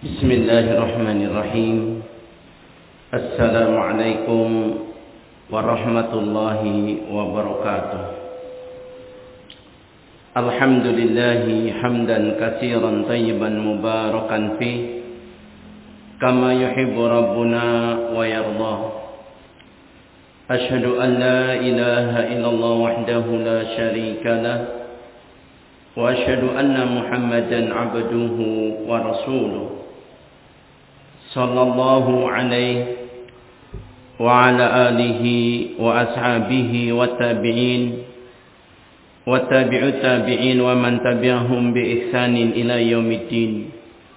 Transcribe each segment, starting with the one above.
Bismillahirrahmanirrahim. Assalamualaikum warahmatullahi wabarakatuh. Alhamdulillahi hamdan katsiran tayyiban mubarakan fi kama yuhibbu rabbuna wa yarda. Asyhadu an la ilaha illallah wahdahu la syarika lah wa asyhadu anna Muhammadan abduhu wa rasuluh. Sallallahu alaihi wa ala alihi wa ashabihi wa tabi'in wa tabi'ut tabi'in wa man tabi'ahum bi ihsanin ila yaumiddin.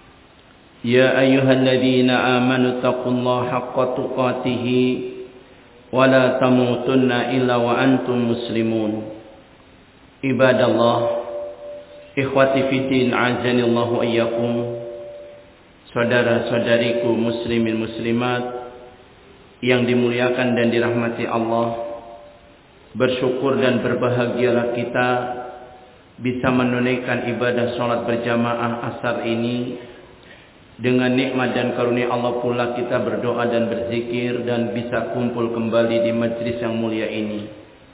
Ya ayyuhalladzina amanu taqullaha haqqa tuqatih wa la tamutunna illa wa antum muslimun. Ibadallah, ikhwati fiddin, azanillahu iyyakum. Saudara-saudariku muslimin muslimat yang dimuliakan dan dirahmati Allah, bersyukur dan berbahagialah kita bisa menunaikan ibadah salat berjamaah asar ini. Dengan nikmat dan karunia Allah pula kita berdoa dan berzikir dan bisa kumpul kembali di majlis yang mulia ini.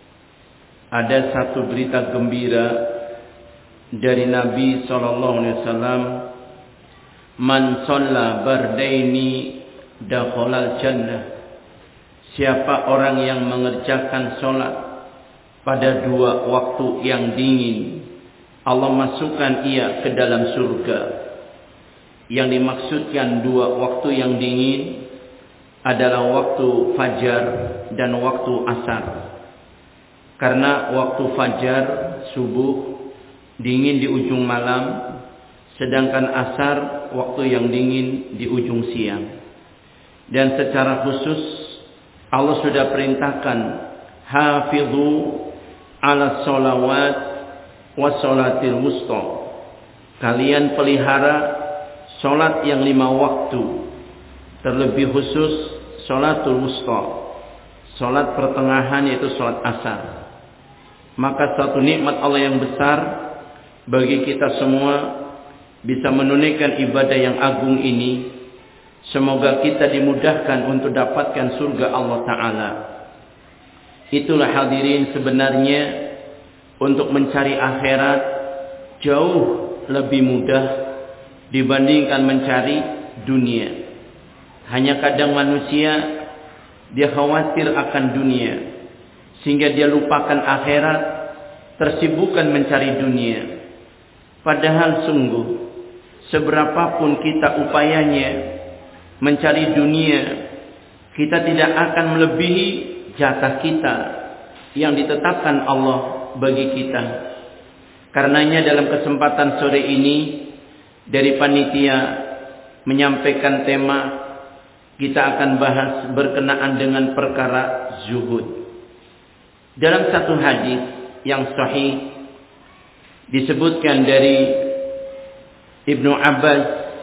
Ada satu berita gembira dari Nabi SAW. Man shalla bardaini dakhalal jannah. Siapa orang yang mengerjakan sholat pada dua waktu yang dingin, Allah masukkan ia ke dalam surga. Yang dimaksudkan dua waktu yang dingin adalah waktu fajar dan waktu asar. Karena waktu fajar subuh dingin di ujung malam, sedangkan asar waktu yang dingin di ujung siang. Dan secara khusus Allah sudah perintahkan, hafidhu ala sholawat wa sholatil wusta. Kalian pelihara sholat yang 5 waktu, terlebih khusus sholatul wusta, sholat pertengahan, yaitu sholat asar. Maka satu nikmat Allah yang besar bagi kita semua bisa menunaikan ibadah yang agung ini. Semoga kita dimudahkan untuk dapatkan surga Allah Ta'ala. Itulah hadirin sebenarnya untuk mencari akhirat jauh lebih mudah dibandingkan mencari dunia. Hanya kadang manusia dia khawatir akan dunia sehingga dia lupakan akhirat, tersibukkan mencari dunia. Padahal sungguh seberapapun kita upayanya mencari dunia, kita tidak akan melebihi jatah kita yang ditetapkan Allah bagi kita. Karenanya dalam kesempatan sore ini dari panitia menyampaikan tema, kita akan bahas berkenaan dengan perkara zuhud. Dalam satu hadis yang sahih disebutkan dari Ibnu Abbas,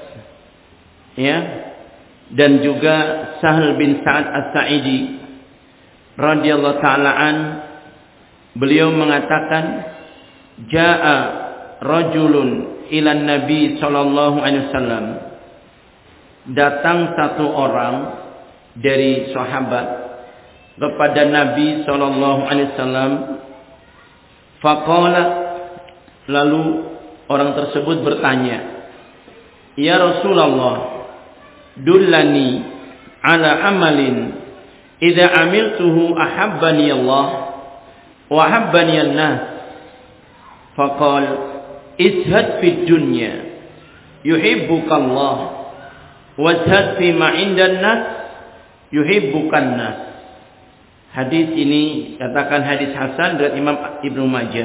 ya, dan juga Sahal bin Sa'ad As-Sa'idi radhiyallahu ta'ala an, beliau mengatakan, jaa rajulun ila Nabi sallallahu alaihi wasallam. Datang satu orang dari sahabat kepada Nabi sallallahu alaihi wasallam. Faqala, lalu orang tersebut bertanya, ya Rasulullah, dullani ala amalin idza amiltuhu ahabbani Allah wa ahabbani an-nas. Faqal izhad fid dunya yuhibbuka Allah wazhad fi ma 'indan nas yuhibbukan nas. Hadis ini katakan hadis hasan dari Imam Ibnu Majah.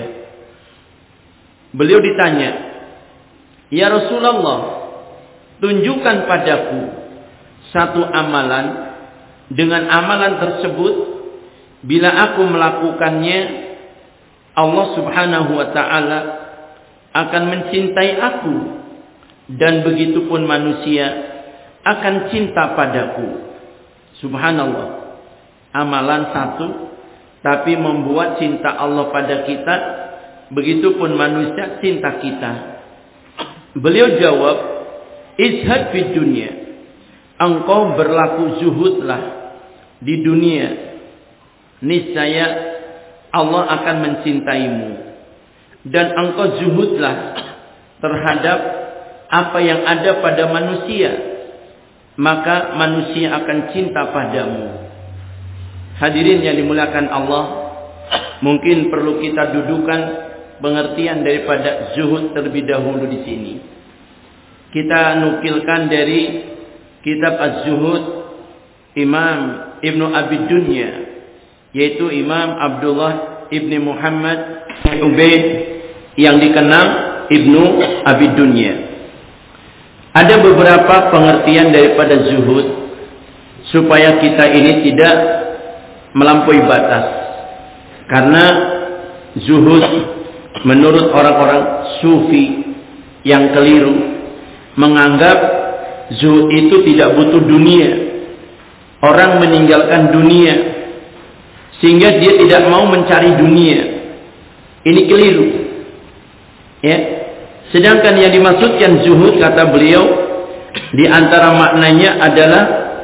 Beliau ditanya, ya Rasulullah, tunjukkan padaku satu amalan. Dengan amalan tersebut, bila aku melakukannya, Allah subhanahu wa ta'ala akan mencintai aku. Dan begitu pun manusia akan cinta padaku. Subhanallah. Amalan satu, tapi membuat cinta Allah pada kita. Begitupun manusia cinta kita. Beliau jawab, izhad fid dunya, engkau berlaku zuhudlah di dunia, niscaya Allah akan mencintaimu, dan engkau zuhudlah terhadap apa yang ada pada manusia, maka manusia akan cinta padamu. Hadirin yang dimuliakan Allah, mungkin perlu kita dudukan pengertian daripada zuhud terlebih dahulu di sini. Kita nukilkan dari kitab Az-Zuhud Imam Ibnu Abi Dunya, yaitu Imam Abdullah Ibni Muhammad Ubaid yang dikenal Ibnu Abi Dunya. Ada beberapa pengertian daripada zuhud supaya kita ini tidak melampaui batas. Karena zuhud menurut orang-orang sufi yang keliru menganggap zuhud itu tidak butuh dunia. Orang meninggalkan dunia sehingga dia tidak mau mencari dunia. Ini keliru. Ya. Sedangkan yang dimaksudkan zuhud, kata beliau, di antara maknanya adalah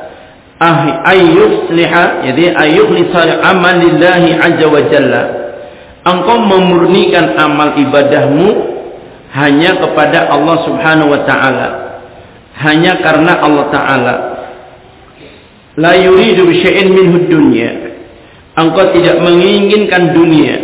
ayyusliha, jadi ayyukhlisal amal lillahi azza wa jalla. Engkau memurnikan amal ibadahmu hanya kepada Allah Subhanahu wa taala, hanya karena Allah taala. La yuridu bi syai'in minhu dunya. Engkau tidak menginginkan dunia.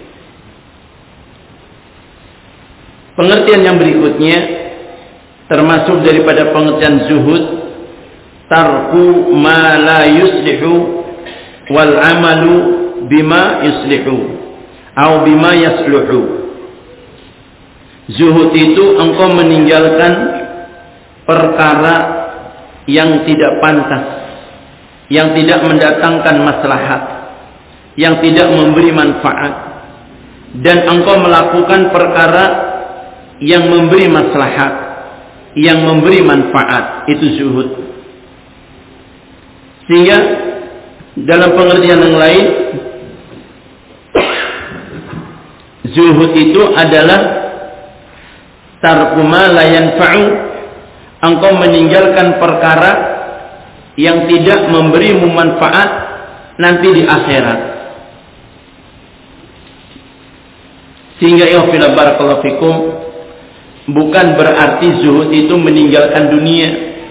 Pengertian yang berikutnya termasuk daripada pengertian zuhud, tarku ma la yuslihu wal amalu bima yuslihu atau bima yasluhu. Zuhud itu engkau meninggalkan perkara yang tidak pantas, yang tidak mendatangkan maslahat, yang tidak memberi manfaat, dan engkau melakukan perkara yang memberi maslahat, yang memberi manfaat. Itu zuhud. Sehingga dalam pengertian yang lain, zuhud itu adalah tarku ma la yanfa'u, engkau meninggalkan perkara yang tidak memberimu manfaat nanti di akhirat. Sehingga ya barakallahu fikum, bukan berarti zuhud itu meninggalkan dunia,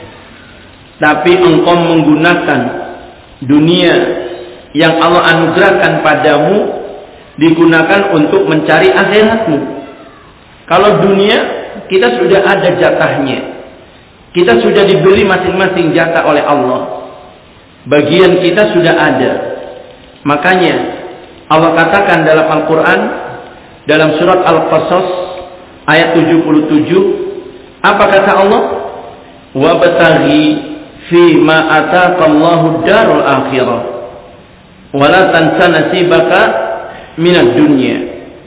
tapi engkau menggunakan dunia yang Allah anugerahkan padamu digunakan untuk mencari akhiratmu. Kalau dunia kita sudah ada jatahnya, kita sudah diberi masing-masing jatah oleh Allah, bagian kita sudah ada. Makanya Allah katakan dalam Al-Quran, dalam surat Al-Qasas ayat 77, apa kata Allah? Wabtaghi fi ma ataqallahu darul akhirah wala tansa nasibaka minad dunya.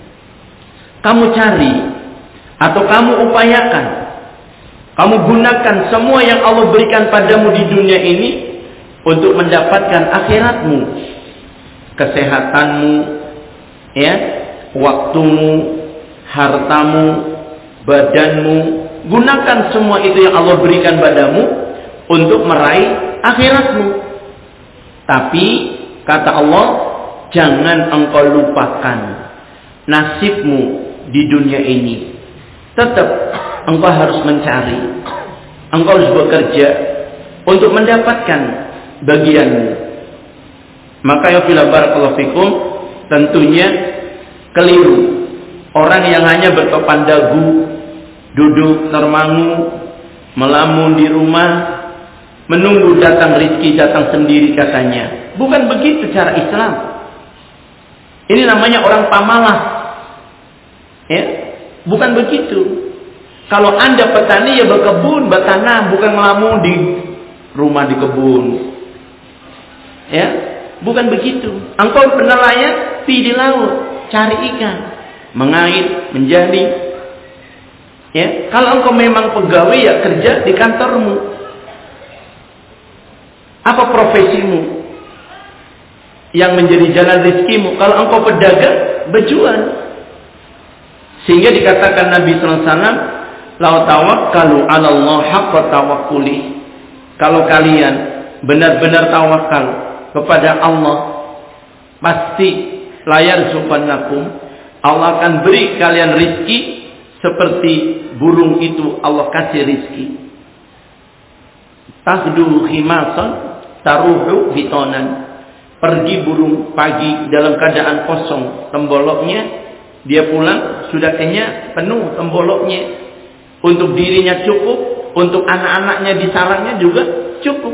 Kamu cari atau kamu upayakan, kamu gunakan semua yang Allah berikan padamu di dunia ini untuk mendapatkan akhiratmu, kesehatanmu, ya, waktumu, hartamu, badanmu. Gunakan semua itu yang Allah berikan padamu untuk meraih akhiratmu. Tapi kata Allah, jangan engkau lupakan nasibmu di dunia ini. Tetap engkau harus mencari, engkau harus bekerja untuk mendapatkan bagianmu. Maka ya fillah barakallahu fikum, tentunya keliru orang yang hanya bertopan dagu, duduk termangu, melamun di rumah, menunggu datang rezeki datang sendiri katanya. Bukan begitu cara Islam. Ini namanya orang pamalas. Ya, bukan begitu. Kalau Anda petani ya berkebun, bertanam, bukan melamun di rumah di kebun. Ya, bukan begitu. Engkau nelayan, pergi di laut, cari ikan, mengait, menjadi. Ya, kalau engkau memang pegawai ya kerja di kantormu. Apa profesimu yang menjadi jalan rezekimu? Kalau engkau pedagang, berjual. Sehingga dikatakan Nabi SAW, "Lau tawakkalu 'ala Allah haqqa tawakkuli." Kalau kalian benar-benar tawakal kepada Allah, pasti la yarzuqannakum, Allah akan beri kalian rizki seperti burung itu Allah kasih rizki. Taghdu khimasan taruhu bitonan. Pergi burung pagi dalam keadaan kosong temboloknya, dia pulang sudah kenyang penuh temboloknya. Untuk dirinya cukup, untuk anak-anaknya di sarangnya juga cukup.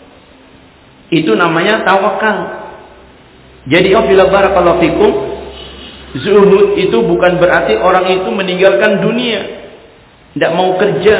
Itu namanya tawakal. Jadi bila barakallahu fikum, zuhud itu bukan berarti orang itu meninggalkan dunia, tidak mau kerja.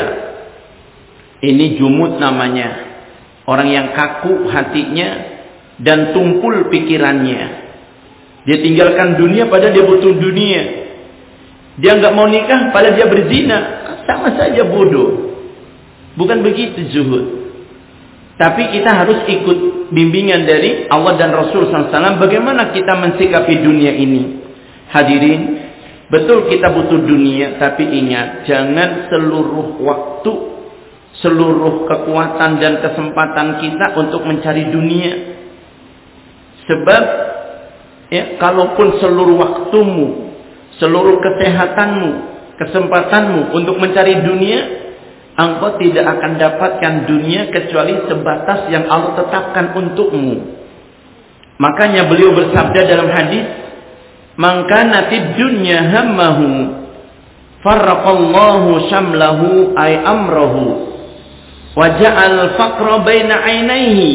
Ini jumud namanya. Orang yang kaku hatinya dan tumpul pikirannya. Dia tinggalkan dunia padahal dia butuh dunia. Dia nggak mau nikah padahal dia berzina. Sama saja bodoh. Bukan begitu zuhud. Tapi kita harus ikut bimbingan dari Allah dan Rasul SAW. Bagaimana kita mensikapi dunia ini. Hadirin, betul kita butuh dunia. Tapi ingat, jangan seluruh waktu, seluruh kekuatan dan kesempatan kita untuk mencari dunia. Sebab ya, kalaupun seluruh waktumu, seluruh kesehatanmu, kesempatanmu untuk mencari dunia, engkau tidak akan dapatkan dunia kecuali sebatas yang Allah tetapkan untukmu. Makanya beliau bersabda dalam hadis, "Man kana fid dunya hammahu, farraqallahu syamlahu ay amrahu, wa ja'al faqra baina 'ainaihi,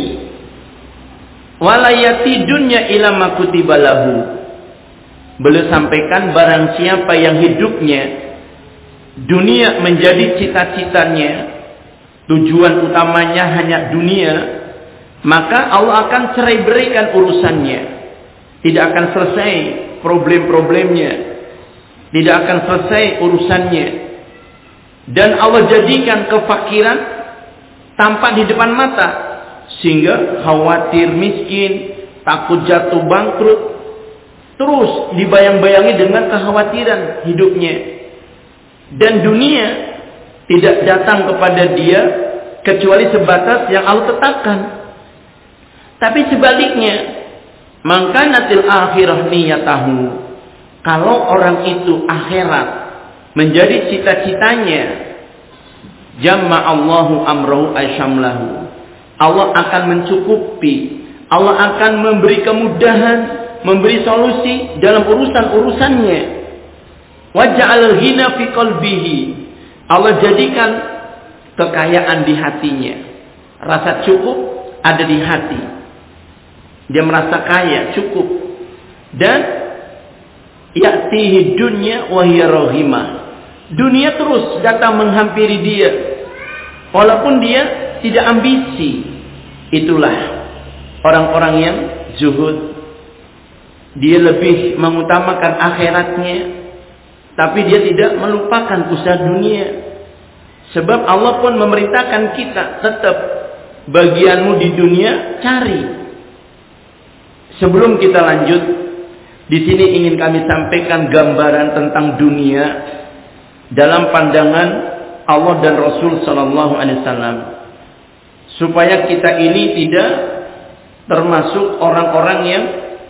wa la yati dunya ila ma kutiba lahu." Beliau sampaikan, barang siapa yang hidupnya dunia menjadi cita-citanya, tujuan utamanya hanya dunia, maka Allah akan cerai-beraikan urusannya. Tidak akan selesai problem-problemnya, tidak akan selesai urusannya, dan Allah jadikan kefakiran tampak di depan mata, sehingga khawatir miskin, takut jatuh bangkrut, terus dibayang-bayangi dengan kekhawatiran hidupnya. Dan dunia tidak datang kepada dia kecuali sebatas yang Allah tetapkan. Tapi sebaliknya, mangkanatil akhirah niyatahu, kalau orang itu akhirat menjadi cita-citanya, jamma Allahu amrahu asyamlahu, Allah akan mencukupi, Allah akan memberi kemudahan, memberi solusi dalam urusan-urusannya. Waja'al ghina fi qalbihi, Allah jadikan kekayaan di hatinya. Rasa cukup ada di hati. Dia merasa kaya, cukup. Dan ya'tihi dunya wa hiya raghimah, dunia terus datang menghampiri dia walaupun dia tidak ambisi. Itulah orang-orang yang zuhud. Dia lebih mengutamakan akhiratnya, tapi dia tidak melupakan usaha dunia. Sebab Allah pun memerintahkan kita tetap bagianmu di dunia cari. Sebelum kita lanjut, di sini ingin kami sampaikan gambaran tentang dunia dalam pandangan Allah dan Rasul sallallahu alaihi wasallam, supaya kita ini tidak termasuk orang-orang yang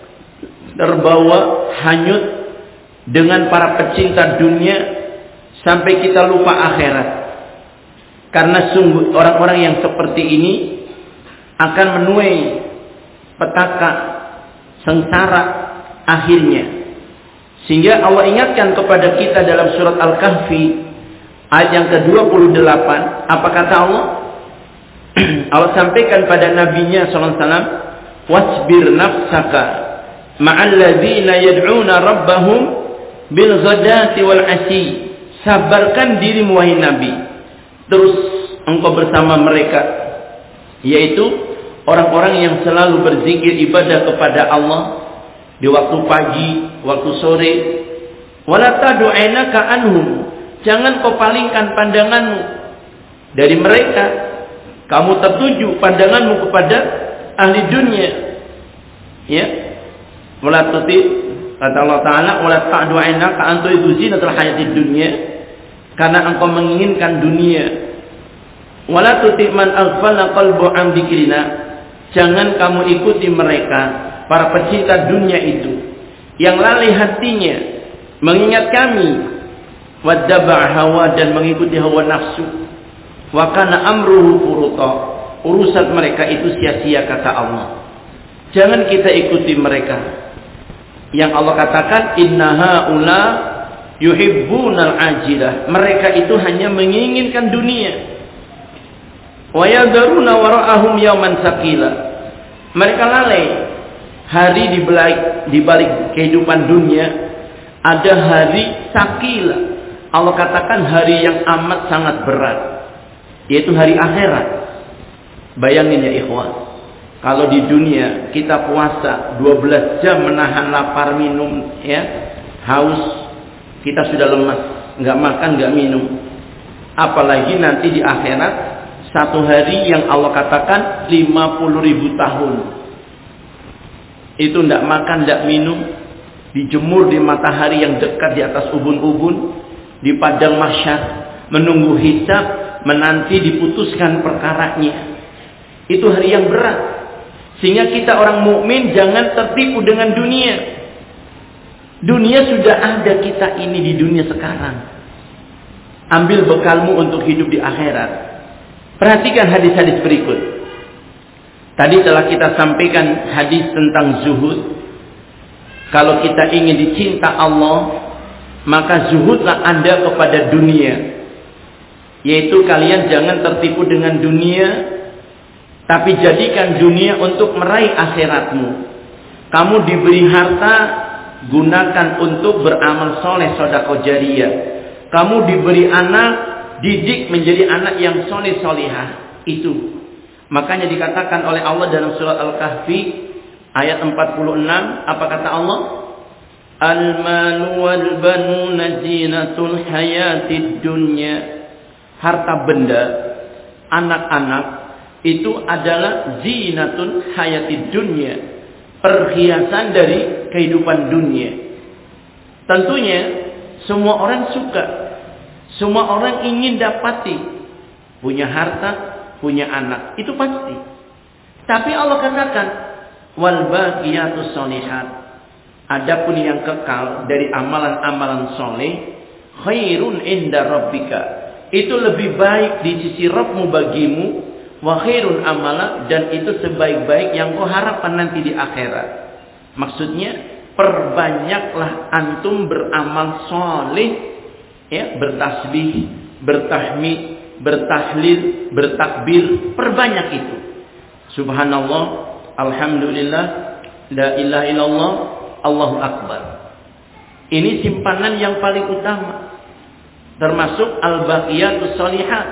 terbawa hanyut dengan para pecinta dunia sampai kita lupa akhirat. Karena sungguh orang-orang yang seperti ini akan menuai petaka sengsara akhirnya. Sehingga Allah ingatkan kepada kita dalam surat Al-Kahfi ayat yang ke-28, apa kata Allah? Allah sampaikan pada nabinya sallallahu alaihi wasallam, "Wasbir nafsaka ma'al ladzina yad'una rabbahum bil ghadati wal 'ashi." Sabarkan dirimu wahai Nabi, terus engkau bersama mereka, yaitu orang-orang yang selalu berzikir ibadah kepada Allah di waktu pagi, waktu sore. Wala tadu ainaka anhum, jangan kau palingkan pandanganmu dari mereka. Kamu tertuju pandanganmu kepada ahli dunia. Ya. Wala tuti, kata Allah Ta'ala, wala ta'du ainaka an tu'idu zinatul hayatid dunya. karena engkau menginginkan dunia. Wala tuti man aghfala qalbu an dzikrina. Jangan kamu ikuti mereka, para pecinta dunia itu, yang lalai hatinya mengingat kami, wattaba' hawa, dan mengikuti hawa nafsu. Wa kana amruhu furuta. Urusan mereka itu sia-sia, kata Allah. Jangan kita ikuti mereka. Yang Allah katakan, inna haula yuhibbunal ajilah. Mereka itu hanya menginginkan dunia. Wa yadharuna wara'ahum yawman tsaqila. Mereka lalai hari di balik kehidupan dunia ada hari tsaqila. Allah katakan hari yang amat sangat berat, yaitu hari akhirat. Bayangin ya ikhwan, kalau di dunia kita puasa 12 jam menahan lapar minum, ya, haus, kita sudah lemas, nggak makan nggak minum. Apalagi nanti di akhirat, satu hari yang Allah katakan 50.000 tahun. Itu nggak makan nggak minum, dijemur di matahari yang dekat di atas ubun-ubun, di padang mahsyar, menunggu hisab, menanti diputuskan perkaranya. Itu hari yang berat. Sehingga kita orang mukmin jangan tertipu dengan dunia. Dunia sudah ada kita ini di dunia sekarang. Ambil bekalmu untuk hidup di akhirat. Perhatikan hadis-hadis berikut. Tadi telah kita sampaikan hadis tentang zuhud. Kalau kita ingin dicinta Allah, maka zuhudlah Anda kepada dunia. Yaitu kalian jangan tertipu dengan dunia, tapi jadikan dunia untuk meraih akhiratmu. Kamu diberi harta, gunakan untuk beramal soleh, sedekah jariyah. Kamu diberi anak, didik menjadi anak yang soleh solihah. Itu. Makanya dikatakan oleh Allah dalam surat Al-Kahfi ayat 46, apa kata Allah? Al-malu wal banuna zinatul hayatid dunya. Harta benda, anak-anak, itu adalah zinatul hayatid dunya, perhiasan dari kehidupan dunia. Tentunya semua orang suka, semua orang ingin dapati, punya harta, punya anak, itu pasti. Tapi Allah katakan wal baqiyatus sholihat, adapun yang kekal dari amalan-amalan soleh, khairun inda rabbika, itu lebih baik di sisi Rabbmu bagimu, wa khairun amala, dan itu sebaik-baik yang kau harapkan nanti di akhirat. Maksudnya perbanyaklah antum beramal soleh, ya, bertasbih, bertahmid, bertahlil, bertakbir, perbanyak itu. Subhanallah, alhamdulillah, la ilaha illallah, Allahu akbar. Ini simpanan yang paling utama, termasuk al-baqiyatus sholihat.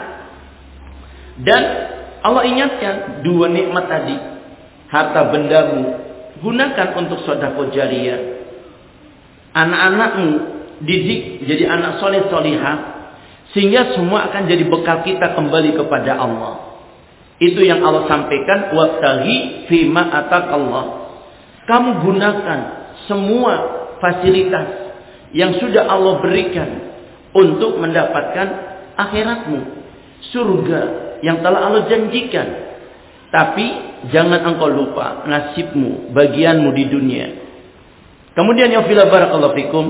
Dan Allah ingatkan dua nikmat tadi, harta bendamu gunakan untuk sedekah jariyah, anak-anakmu didik jadi anak soleh solihah, sehingga semua akan jadi bekal kita kembali kepada Allah. Itu yang Allah sampaikan, wabtaghi fima ataqallah. Kamu gunakan semua fasilitas yang sudah Allah berikan untuk mendapatkan akhiratmu, surga yang telah Allah janjikan. Tapi jangan engkau lupa nasibmu, bagianmu di dunia. Kemudian ya fillah barakallahu fikum,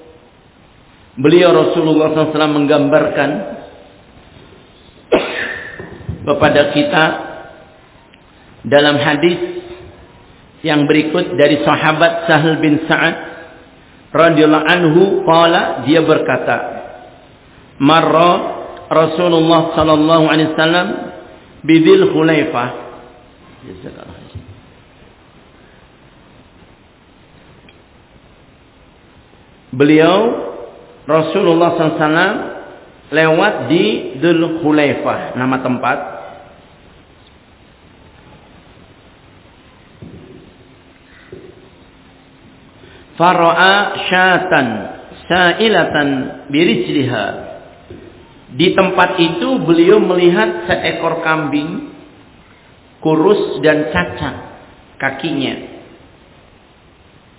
beliau Rasulullah SAW menggambarkan kepada kita dalam hadis yang berikut dari sahabat Sahal bin Sa'ad radhiyallahu anhu, qala, dia berkata, marra Rasulullah sallallahu alaihi wasallam bidil khulaifah. Beliau Rasulullah SAW lewat di Dzul Khulaifah, nama tempat. Fara'a syatan sa'ilatan birijliha. Di tempat itu beliau melihat seekor kambing kurus dan cacat kakinya.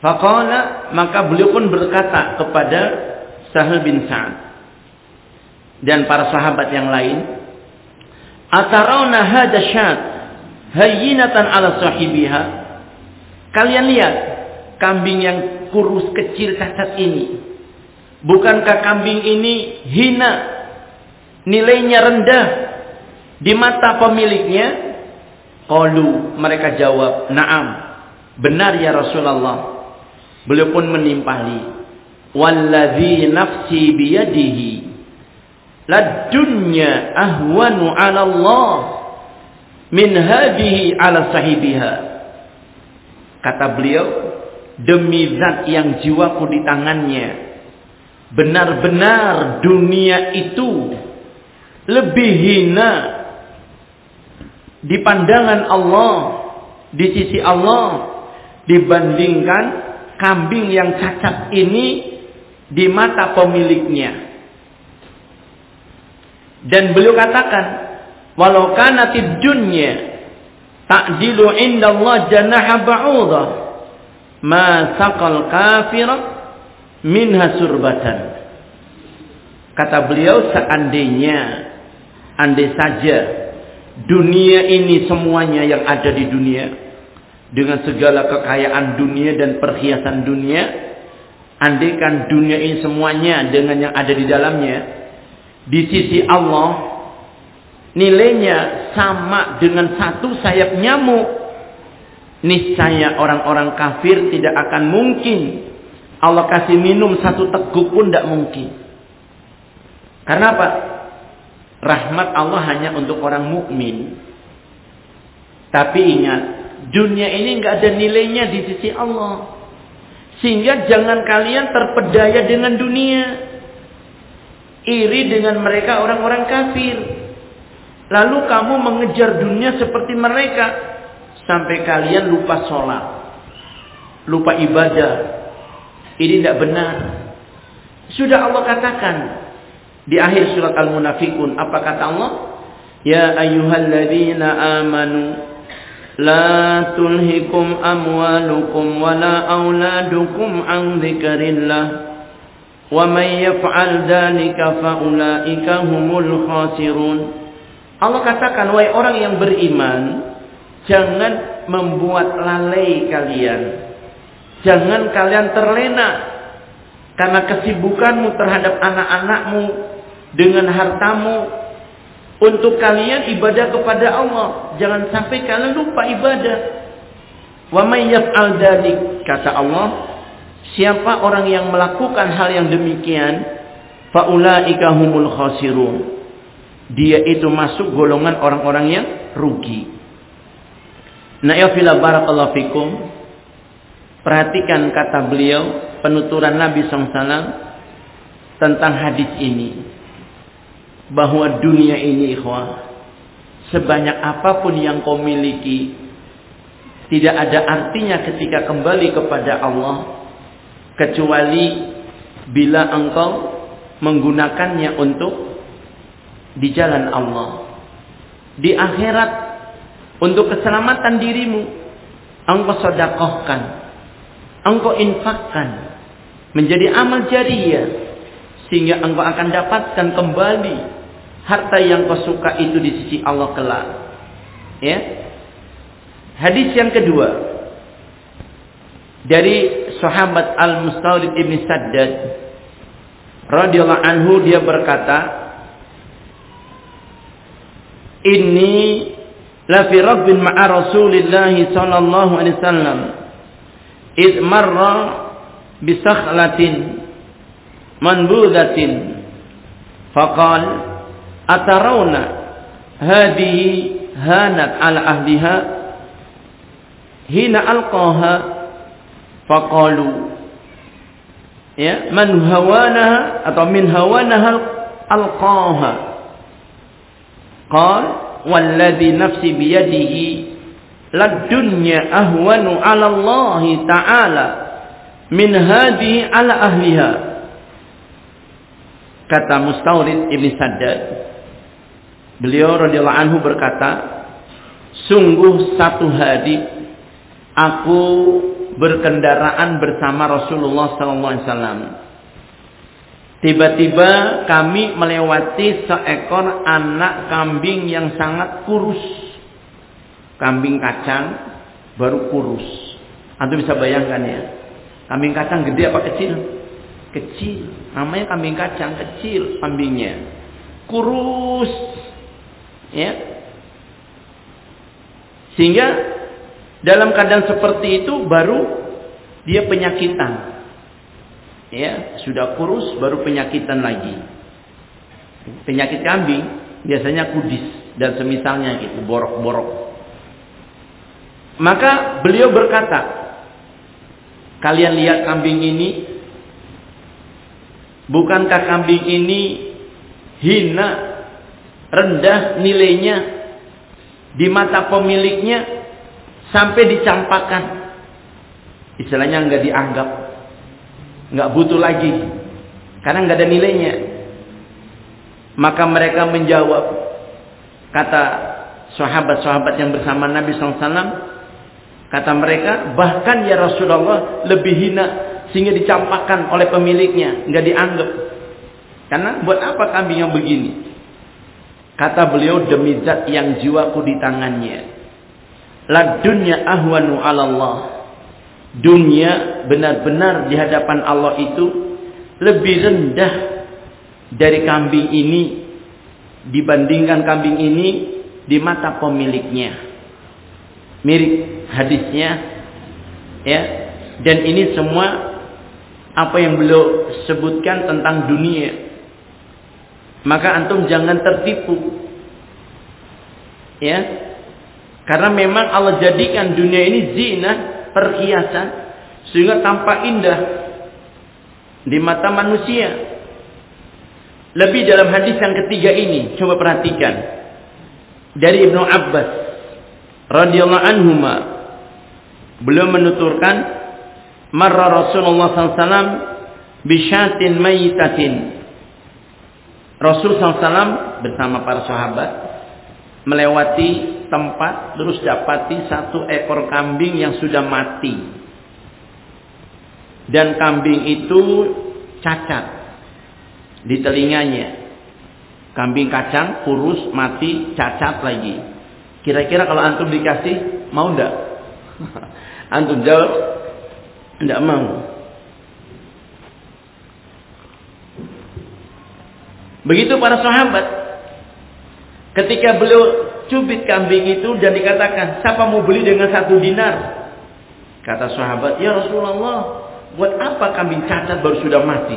Faqala, maka beliau pun berkata kepada Sahal bin Sa'ad, dan para sahabat yang lain, atarawna hadza syat hayyinatan ala sahibiha. Kalian lihat kambing yang kurus kecil cacat ini. Bukankah kambing ini hina, nilainya rendah di mata pemiliknya? Qalu, mereka jawab, na'am, benar ya Rasulullah. Beliau pun menimpali, walladzi nafsi biyadihi lad dunya ahwanu 'ala Allah min hadhihi 'ala sahibiha. Kata beliau, demi zat yang jiwaku di tangannya, benar-benar dunia itu lebih hina di pandangan Allah, di sisi Allah, dibandingkan kambing yang cacat ini di mata pemiliknya. Dan beliau katakan, walau kanatid dunya ta'dilu indallah janaha ba'udah ma saqal kafira minha surbatan. Kata beliau, andai saja dunia ini semuanya yang ada di dunia, dengan segala kekayaan dunia dan perhiasan dunia, andaikan dunia ini semuanya dengan yang ada di dalamnya, di sisi Allah nilainya sama dengan satu sayap nyamuk, niscaya orang-orang kafir tidak akan mungkin Allah kasih minum satu teguk pun tidak mungkin. Karena apa? Rahmat Allah hanya untuk orang mukmin. Tapi ingat, dunia ini nggak ada nilainya di sisi Allah. Sehingga jangan kalian terpedaya dengan dunia, iri dengan mereka orang-orang kafir. Lalu kamu mengejar dunia seperti mereka, sampai kalian lupa sholat, lupa ibadah. Ini tidak benar. Sudah Allah katakan di akhir surat Al-Munafiqun, apa kata Allah? Ya ayyuhalladzina amanu la tulhikum amwalukum wala auladukum an dzikrillah wa may yaf'al dzalika fa ulaika humul khasirun. Allah katakan, wahai orang yang beriman, jangan membuat lalai kalian, jangan kalian terlena karena kesibukanmu terhadap anak-anakmu, dengan hartamu, untuk kalian ibadah kepada Allah. Jangan sampai kalian lupa ibadah. Wa may yaf'al dzalik, kata Allah, siapa orang yang melakukan hal yang demikian, fa ulaika humul khasirun, dia itu masuk golongan orang-orang yang rugi. Nah, ya fila barakallahu fikum, perhatikan kata beliau, penuturan Nabi SAW tentang hadis ini, bahwa dunia ini, ikhwah, sebanyak apapun yang kau miliki, tidak ada artinya ketika kembali kepada Allah, kecuali bila engkau menggunakannya untuk di jalan Allah. Di akhirat, untuk keselamatan dirimu, engkau sedekahkan, engkau infakkan menjadi amal jariyah, sehingga engkau akan dapatkan kembali harta yang kau suka itu di sisi Allah kelak. Ya. Hadis yang kedua dari sahabat Al-Mustawrid Ibn Saddad radhiyallahu anhu, dia berkata, inni la fi rabbin ma'a Rasulillah sallallahu alaihi wasallam id marra bi sakhlatin manbudatin faqal atarawna hadhihi hanat ala ahliha hina alqaha faqalu ya man hawanaha atau min hawanaha alqaha qal walladhi nafsi biyadihi lad dunya ahwanu ala Allah ta'ala min hadhihi ala ahliha. Kata Mustawrid Ibn Saddad, beliau radhiyallahu anhu berkata, sungguh satu hari aku berkendaraan bersama Rasulullah sallallahu alaihi wasallam. Tiba-tiba kami melewati seekor anak kambing yang sangat kurus. Kambing kacang baru kurus. Antum bisa bayangkan ya. Kambing kacang gede apa kecil? Kecil. Namanya kambing kacang, kecil kambingnya. Kurus. Ya. Sehingga dalam keadaan seperti itu baru dia penyakitan. Ya, sudah kurus baru penyakitan lagi. Penyakit kambing biasanya kudis dan semisalnya gitu, borok-borok. Maka beliau berkata, kalian lihat kambing ini, bukankah kambing ini hina, rendah nilainya di mata pemiliknya sampai dicampakkan. Istilahnya nggak dianggap, nggak butuh lagi karena nggak ada nilainya. Maka mereka menjawab, kata sahabat-sahabat yang bersama Nabi SAW, kata mereka, bahkan ya Rasulullah lebih hina sehingga dicampakkan oleh pemiliknya, nggak dianggap. Karena buat apa kambing yang begini? Kata beliau, demi zat yang jiwaku di tangannya, la dunya ahwanu 'ala Allah. Dunia benar-benar di hadapan Allah itu lebih rendah dari kambing ini dibandingkan kambing ini di mata pemiliknya. Mirip hadisnya, ya. Dan ini semua apa yang beliau sebutkan tentang dunia. Maka antum jangan tertipu, ya. Karena memang Allah jadikan dunia ini zina, perhiasan, sehingga tampak indah di mata manusia. Lebih dalam hadis yang ketiga ini, coba perhatikan, dari Ibnu Abbas radhiyallahu anhuma, beliau menuturkan, marra Rasulullah SAW bisyatin mayitatin. Rasul SAW bersama para sahabat melewati tempat, terus dapati satu ekor kambing yang sudah mati. Dan kambing itu cacat di telinganya. Kambing kacang, kurus, mati, cacat lagi. Kira-kira kalau antum dikasih, mau enggak? Antum jawab, enggak mau. Begitu para sahabat. Ketika beliau cubit kambing itu dan dikatakan, siapa mau beli dengan 1 dinar? Kata sahabat, ya Rasulullah, buat apa kambing cacat baru sudah mati?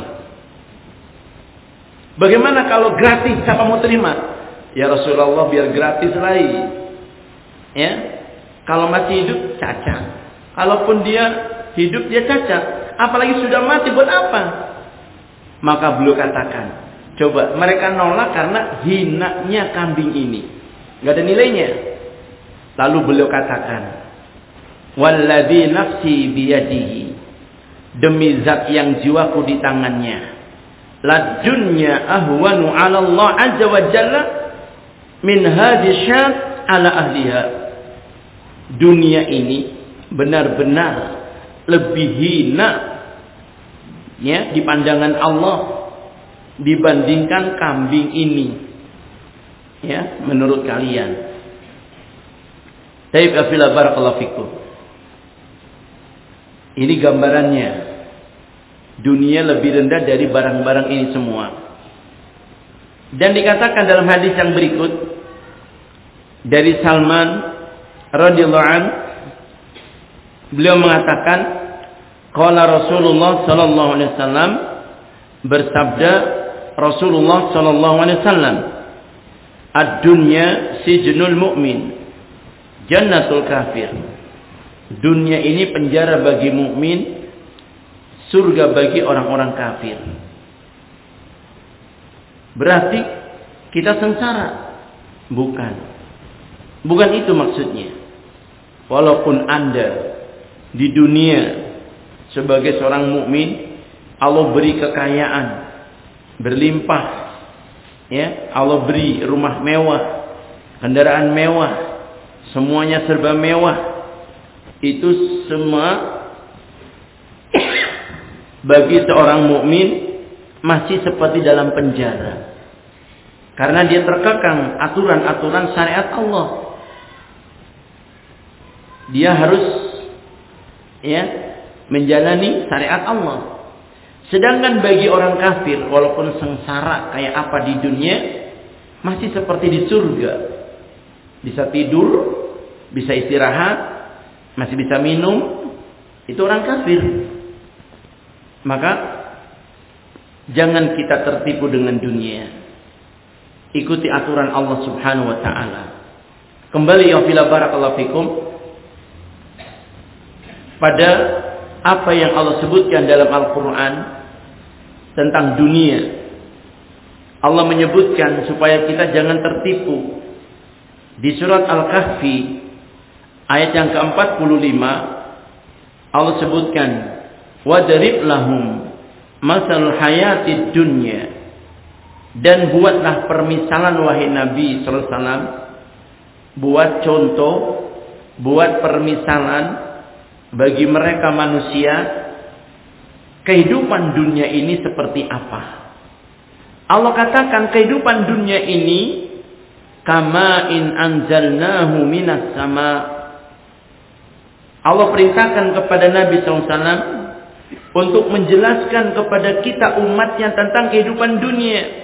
Bagaimana kalau gratis, siapa mau terima? Ya Rasulullah, biar gratis lagi. Ya, kalau masih hidup cacat. Kalaupun dia hidup dia cacat, apalagi sudah mati, buat apa? Maka beliau katakan, coba mereka nolak karena hinanya kambing ini, nggak ada nilainya. Lalu beliau katakan, walladzi nafsi biyadihi, demi zat yang jiwaku di tangannya, la dunya ahwanu 'ala Allah azza wa jalla min hadhihi syat 'ala ahliha. Dunia ini benar-benar lebih hina, ya, di pandangan Allah dibandingkan kambing ini, ya, menurut kalian. Taib afila barakallahu fikum. Ini gambarannya. Dunia lebih rendah dari barang-barang ini semua. Dan dikatakan dalam hadis yang berikut dari Salman radhiyallahu anhu, beliau mengatakan, qala Rasulullah sallallahu alaihi wasallam, bersabda Rasulullah sallallahu alaihi wasallam, ad-dunya sijnul mu'min, jannatul kafir. Dunia ini penjara bagi mukmin, surga bagi orang-orang kafir. Berarti kita sengsara? Bukan. Bukan itu maksudnya. Walaupun Anda di dunia sebagai seorang mukmin, Allah beri kekayaan berlimpah, ya, Allah beri rumah mewah, kendaraan mewah, semuanya serba mewah. Itu semua bagi seorang mukmin masih seperti dalam penjara. Karena dia terkekang aturan-aturan syariat Allah. Dia harus menjalani syariat Allah. Sedangkan bagi orang kafir, walaupun sengsara kayak apa di dunia, masih seperti di surga. Bisa tidur, bisa istirahat, masih bisa minum. Itu orang kafir. Maka jangan kita tertipu dengan dunia. Ikuti aturan Allah Subhanahu wa taala. Kembali ya fila barakallahu fikum pada apa yang Allah sebutkan dalam Al-Qur'an tentang dunia. Allah menyebutkan supaya kita jangan tertipu. Di surat Al-Kahfi ayat yang ke-45 Allah sebutkan wadrib lahum masalul hayatid dunya. Dan buatlah permisalan wahai Nabi sallallahu alaihi wasallam, buat contoh, buat permisalan bagi mereka manusia kehidupan dunia ini seperti apa. Allah katakan kehidupan dunia ini kama in anzalnahu minas sama. Allah perintahkan kepada Nabi sallallahu alaihi wasallam untuk menjelaskan kepada kita umatnya tentang kehidupan dunia.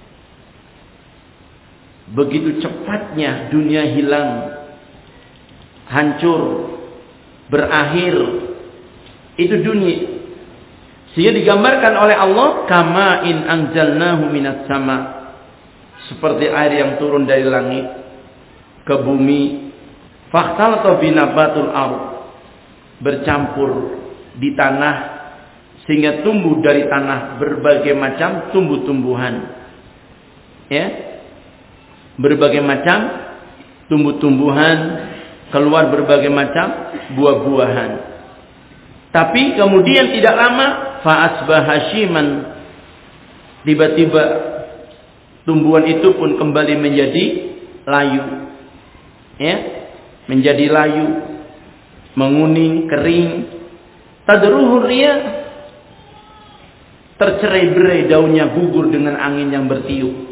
Begitu cepatnya dunia hilang, hancur, berakhir. Itu dunia. Sehingga digambarkan oleh Allah kama in anzalnahu minas sama. Seperti air yang turun dari langit ke bumi. Fakhtalata binabatul ardh, bercampur di tanah sehingga tumbuh dari tanah berbagai macam tumbuh-tumbuhan. Berbagai macam tumbuh-tumbuhan, keluar berbagai macam buah-buahan. Tapi kemudian tidak lama fa'asbah hasyiman, tiba-tiba tumbuhan itu pun kembali menjadi layu. Menjadi layu, menguning, kering. Tadruhu riyah, tercerai-berai daunnya, gugur dengan angin yang bertiup.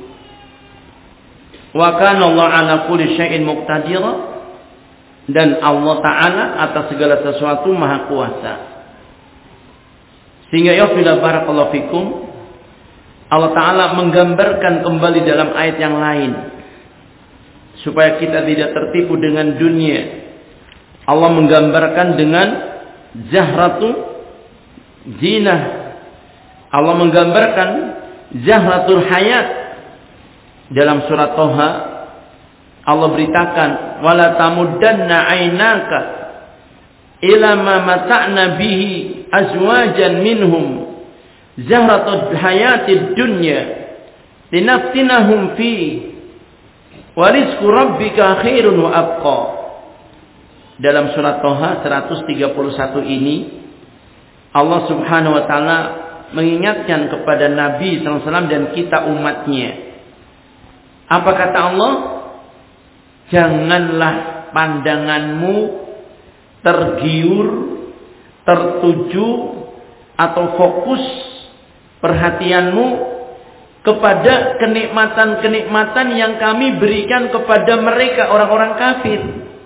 Wa kana Allah ala kulli syai'in muqtadira, dan Allah Ta'ala atas segala sesuatu maha kuasa. Sehingga ya barakallahu fikum, Allah Ta'ala menggambarkan kembali dalam ayat yang lain supaya kita tidak tertipu dengan dunia. Allah menggambarkan dengan zahratul zinah. Allah menggambarkan zahratul hayat. Dalam surat Toha Allah beritakan wala tamuddanna aynaka ila ma mata'na bihi azwajan minhum zahratul hayatid dunya linaftinahum fi wa rizqu rabbika khairun wa abqa. Dalam surat Toha 131 ini Allah Subhanahu wa taala mengingatkan kepada Nabi sallallahu alaihi wasallam dan kita umatnya. Apa kata Allah? Janganlah pandanganmu tergiur, tertuju atau fokus perhatianmu kepada kenikmatan-kenikmatan yang kami berikan kepada mereka orang-orang kafir.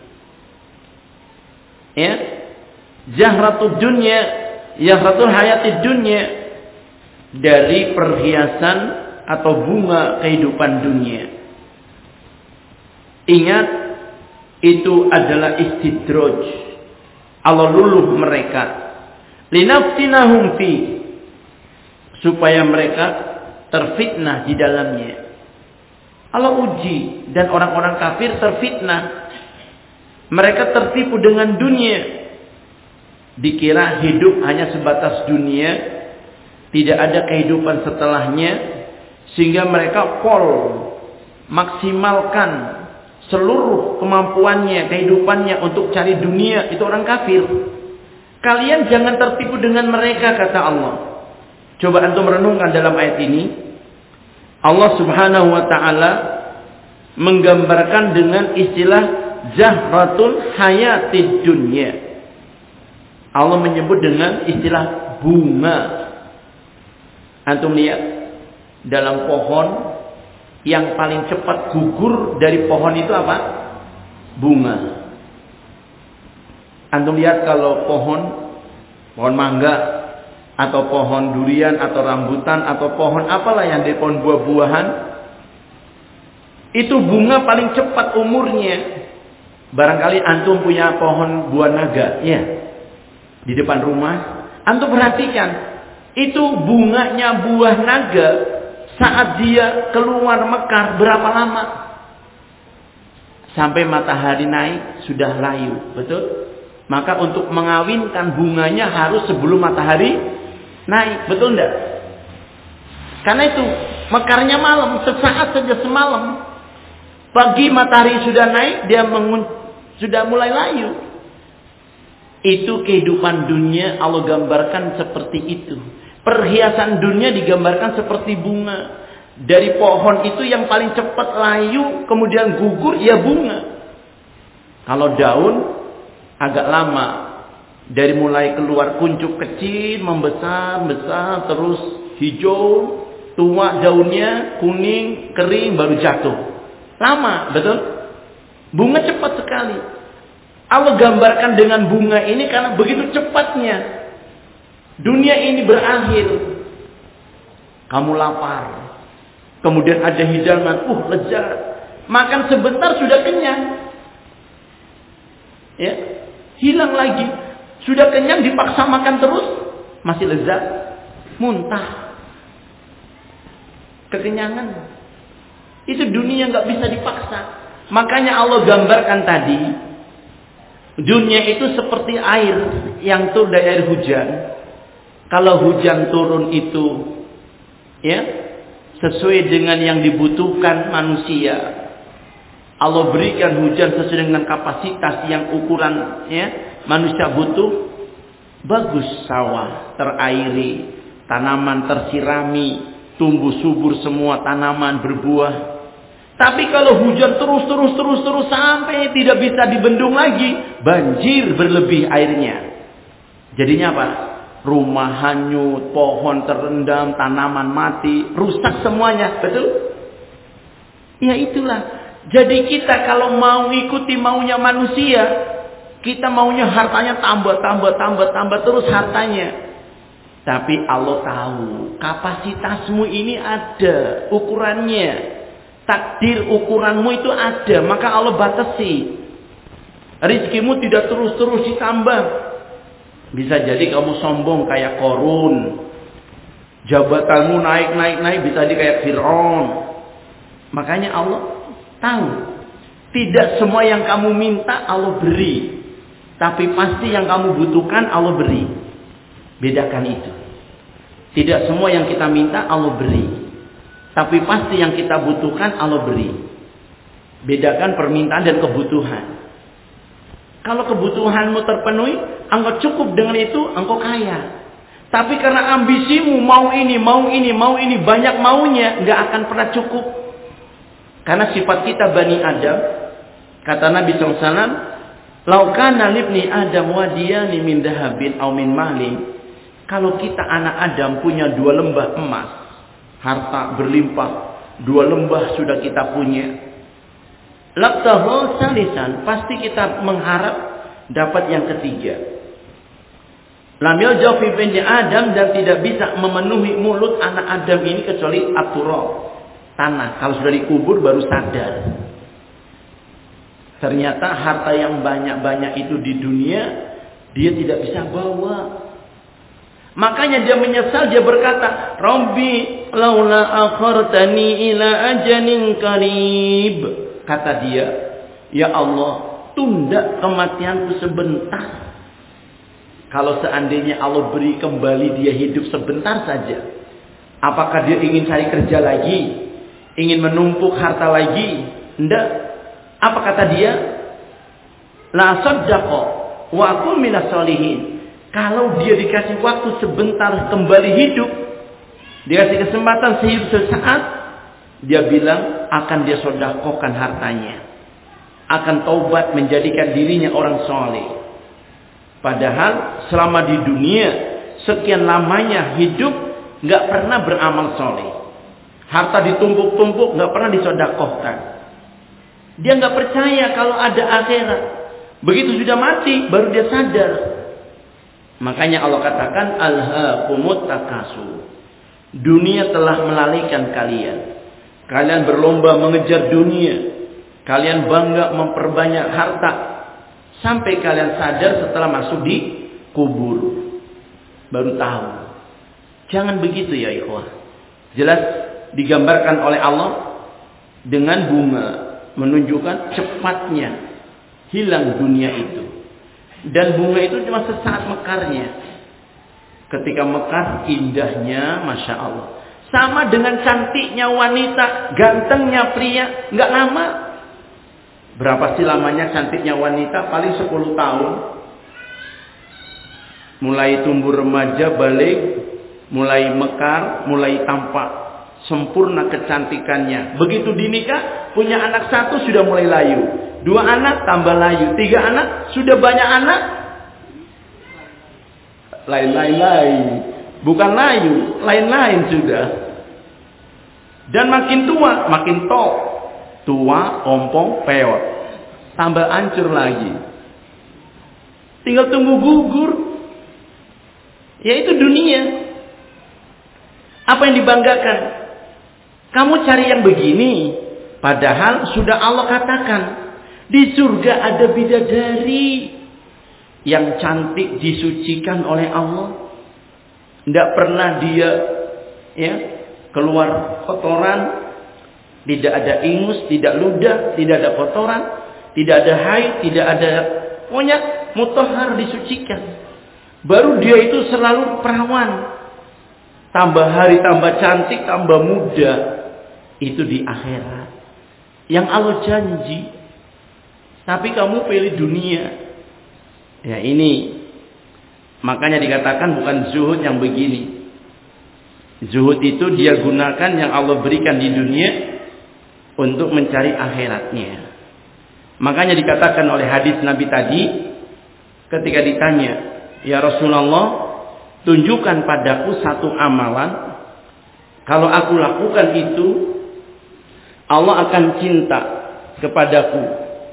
Zahratud dunya, zahratul hayatid dunya, dari perhiasan atau bunga kehidupan dunia. Ingat, itu adalah istidraj. Allah luluh mereka. Linaftinahum fi, supaya mereka terfitnah di dalamnya. Allah uji, dan orang-orang kafir terfitnah. Mereka tertipu dengan dunia. Dikira hidup hanya sebatas dunia, tidak ada kehidupan setelahnya, sehingga mereka maksimalkan seluruh kemampuannya, kehidupannya untuk cari dunia. Itu orang kafir. Kalian jangan tertipu dengan mereka, kata Allah. Coba antum renungkan dalam ayat ini. Allah Subhanahu wa taala menggambarkan dengan istilah zahratul hayatid dunya. Allah menyebut dengan istilah bunga. Antum lihat, dalam pohon yang paling cepat gugur dari pohon itu apa? Bunga. Antum lihat kalau pohon mangga atau pohon durian atau rambutan atau pohon apalah yang dari pohon buah-buahan, itu bunga paling cepat umurnya. Barangkali antum punya pohon buah naga, ya, di depan rumah. Antum perhatikan, itu bunganya buah naga saat dia keluar mekar berapa lama? Sampai matahari naik sudah layu, betul? Maka untuk mengawinkan bunganya harus sebelum matahari naik, betul enggak? Karena itu mekarnya malam, sesaat saja semalam. Pagi matahari sudah naik, dia sudah mulai layu. Itu kehidupan dunia Allah gambarkan seperti itu. Perhiasan dunia digambarkan seperti bunga. Dari pohon itu yang paling cepat layu, kemudian gugur, ya bunga. Kalau daun agak lama. Dari mulai keluar kuncup kecil, membesar, terus hijau, tua daunnya, kuning, kering, baru jatuh. Lama, betul? Bunga cepat sekali. Allah gambarkan dengan bunga ini karena begitu cepatnya. Dunia ini berakhir. Kamu lapar. Kemudian ada hidangan, lezat. Makan sebentar sudah kenyang. Ya, hilang lagi. Sudah kenyang dipaksa makan terus, masih lezat, muntah. Kekenyangan. Itu dunia nggak bisa dipaksa. Makanya Allah gambarkan tadi, dunia itu seperti air yang turun dari air hujan. Kalau hujan turun itu, ya, sesuai dengan yang dibutuhkan manusia. Allah berikan hujan sesuai dengan kapasitas yang ukuran, ya, manusia butuh. Bagus sawah terairi, tanaman tersirami, tumbuh subur semua tanaman berbuah. Tapi kalau hujan terus sampai tidak bisa dibendung lagi, banjir berlebih airnya. Jadinya apa? Rumah hanyut, pohon terendam, tanaman mati, rusak semuanya, betul? Ya itulah. Jadi kita kalau mau ikuti maunya manusia, kita maunya hartanya tambah terus hartanya. Tapi Allah tahu kapasitasmu ini ada ukurannya. Takdir ukuranmu itu ada, maka Allah batasi. Rizkimu tidak terus ditambah. Bisa jadi kamu sombong kayak Qarun. Jabatanmu naik, bisa jadi kayak Fir'aun. Makanya Allah tahu. Tidak semua yang kamu minta Allah beri. Tapi pasti yang kamu butuhkan Allah beri. Bedakan itu. Tidak semua yang kita minta Allah beri. Tapi pasti yang kita butuhkan Allah beri. Bedakan permintaan dan kebutuhan. Kalau kebutuhanmu terpenuhi, engkau cukup dengan itu, engkau kaya. Tapi karena ambisimu mau ini, banyak maunya, nggak akan pernah cukup. Karena sifat kita Bani Adam, kata Nabi SAW, "Lau kana libni Adam wadiyani min dahabin aw min malin." Kalau kita anak Adam punya 2 lembah emas, harta berlimpah, 2 lembah sudah kita punya. Labtahu salisan, pasti kita mengharap dapat yang ketiga. Lam yaljau fi bani Adam, dan tidak bisa memenuhi mulut anak Adam ini kecuali at-turab, tanah. Kalau sudah dikubur baru sadar. Ternyata harta yang banyak-banyak itu di dunia dia tidak bisa bawa. Makanya dia menyesal, dia berkata, "Rabbi laula akhartani ila ajalin qarib." Kata dia, "Ya Allah, tunda kematianku sebentar." Kalau seandainya Allah beri kembali dia hidup sebentar saja, apakah dia ingin cari kerja lagi? Ingin menumpuk harta lagi? Tidak. Apa kata dia? La saddaqa wa akun minas sholihin. Kalau dia dikasih waktu sebentar kembali hidup, dikasih kesempatan sehidup sesaat, dia bilang akan dia sedekahkan hartanya, akan taubat menjadikan dirinya orang soleh. Padahal selama di dunia sekian lamanya hidup nggak pernah beramal soleh, Harta ditumpuk-tumpuk, nggak pernah disedekahkan. Dia nggak percaya kalau ada akhirat. Begitu sudah mati, baru dia sadar. Makanya Allah katakan, alhaakumut takasur. Dunia telah melalaikan kalian. Kalian berlomba mengejar dunia. Kalian bangga memperbanyak harta. Sampai kalian sadar setelah masuk di kubur. Baru tahu. Jangan begitu ya ikhwah. Jelas digambarkan oleh Allah dengan bunga. Menunjukkan cepatnya hilang dunia itu. Dan bunga itu cuma sesaat mekarnya. Ketika mekar, indahnya Masya Allah. Sama dengan cantiknya wanita, gantengnya pria. Nggak lama. Berapa sih lamanya cantiknya wanita? Paling 10 tahun. Mulai tumbuh remaja, balik. Mulai mekar, mulai tampak sempurna kecantikannya. Begitu dinikah, punya anak 1 sudah mulai layu. 2 anak tambah layu. 3 anak, sudah banyak anak. Lain-lain. Bukan layu, lain-lain sudah. Dan makin tua, makin tok. Tua, ompong, peot. Tambah hancur lagi. Tinggal tunggu gugur. Yaitu dunia. Apa yang dibanggakan? Kamu cari yang begini. Padahal sudah Allah katakan. Di surga ada bidadari. Yang cantik disucikan oleh Allah. Tidak pernah dia keluar kotoran. Tidak ada ingus, tidak ludah, tidak ada kotoran. Tidak ada haid, tidak ada. Pokoknya mutahhar, disucikan. Baru dia itu selalu perawan. Tambah hari, tambah cantik, tambah muda. Itu di akhirat. Yang Allah janji. Tapi kamu pilih dunia. Ya ini. Makanya dikatakan bukan zuhud yang begini. Zuhud itu dia gunakan yang Allah berikan di dunia. Untuk mencari akhiratnya. Makanya dikatakan oleh hadis Nabi tadi. Ketika ditanya. Ya Rasulullah. Tunjukkan padaku satu amalan. Kalau aku lakukan itu. Allah akan cinta kepadaku.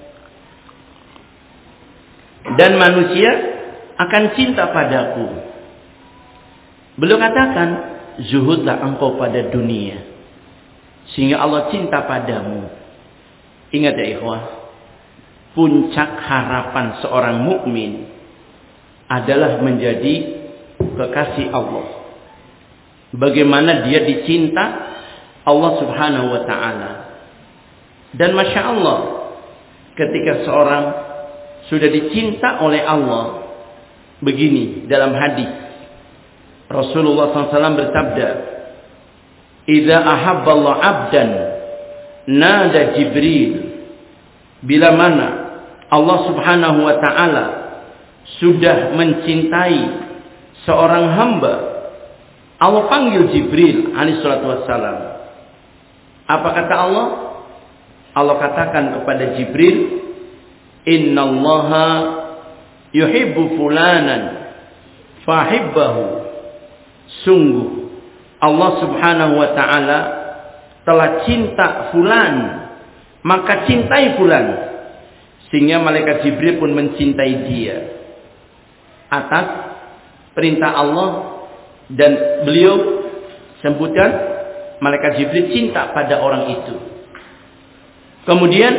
Dan manusia akan cinta padaku. Beliau katakan. Zuhudlah engkau pada dunia. Sehingga Allah cinta padamu. Ingat ya ikhwah. Puncak harapan seorang mukmin adalah menjadi kekasih Allah. Bagaimana dia dicinta Allah subhanahu wa ta'ala. Dan Masya Allah. Ketika seorang sudah dicinta oleh Allah. Begini dalam hadis. Rasulullah SAW bersabda. Idza ahabballahu 'abdan nada Jibril. Bila mana Allah Subhanahu wa taala sudah mencintai seorang hamba, Allah panggil Jibril alaihi salatu wassalam. Apa kata Allah? Allah katakan kepada Jibril, "Innallaha yuhibbu fulanan fahibbahu." Sungguh Allah subhanahu wa ta'ala telah cinta fulan. Maka cintai fulan. Sehingga malaikat Jibril pun mencintai dia. Atas perintah Allah. Dan beliau sebutkan. Malaikat Jibril cinta pada orang itu. Kemudian.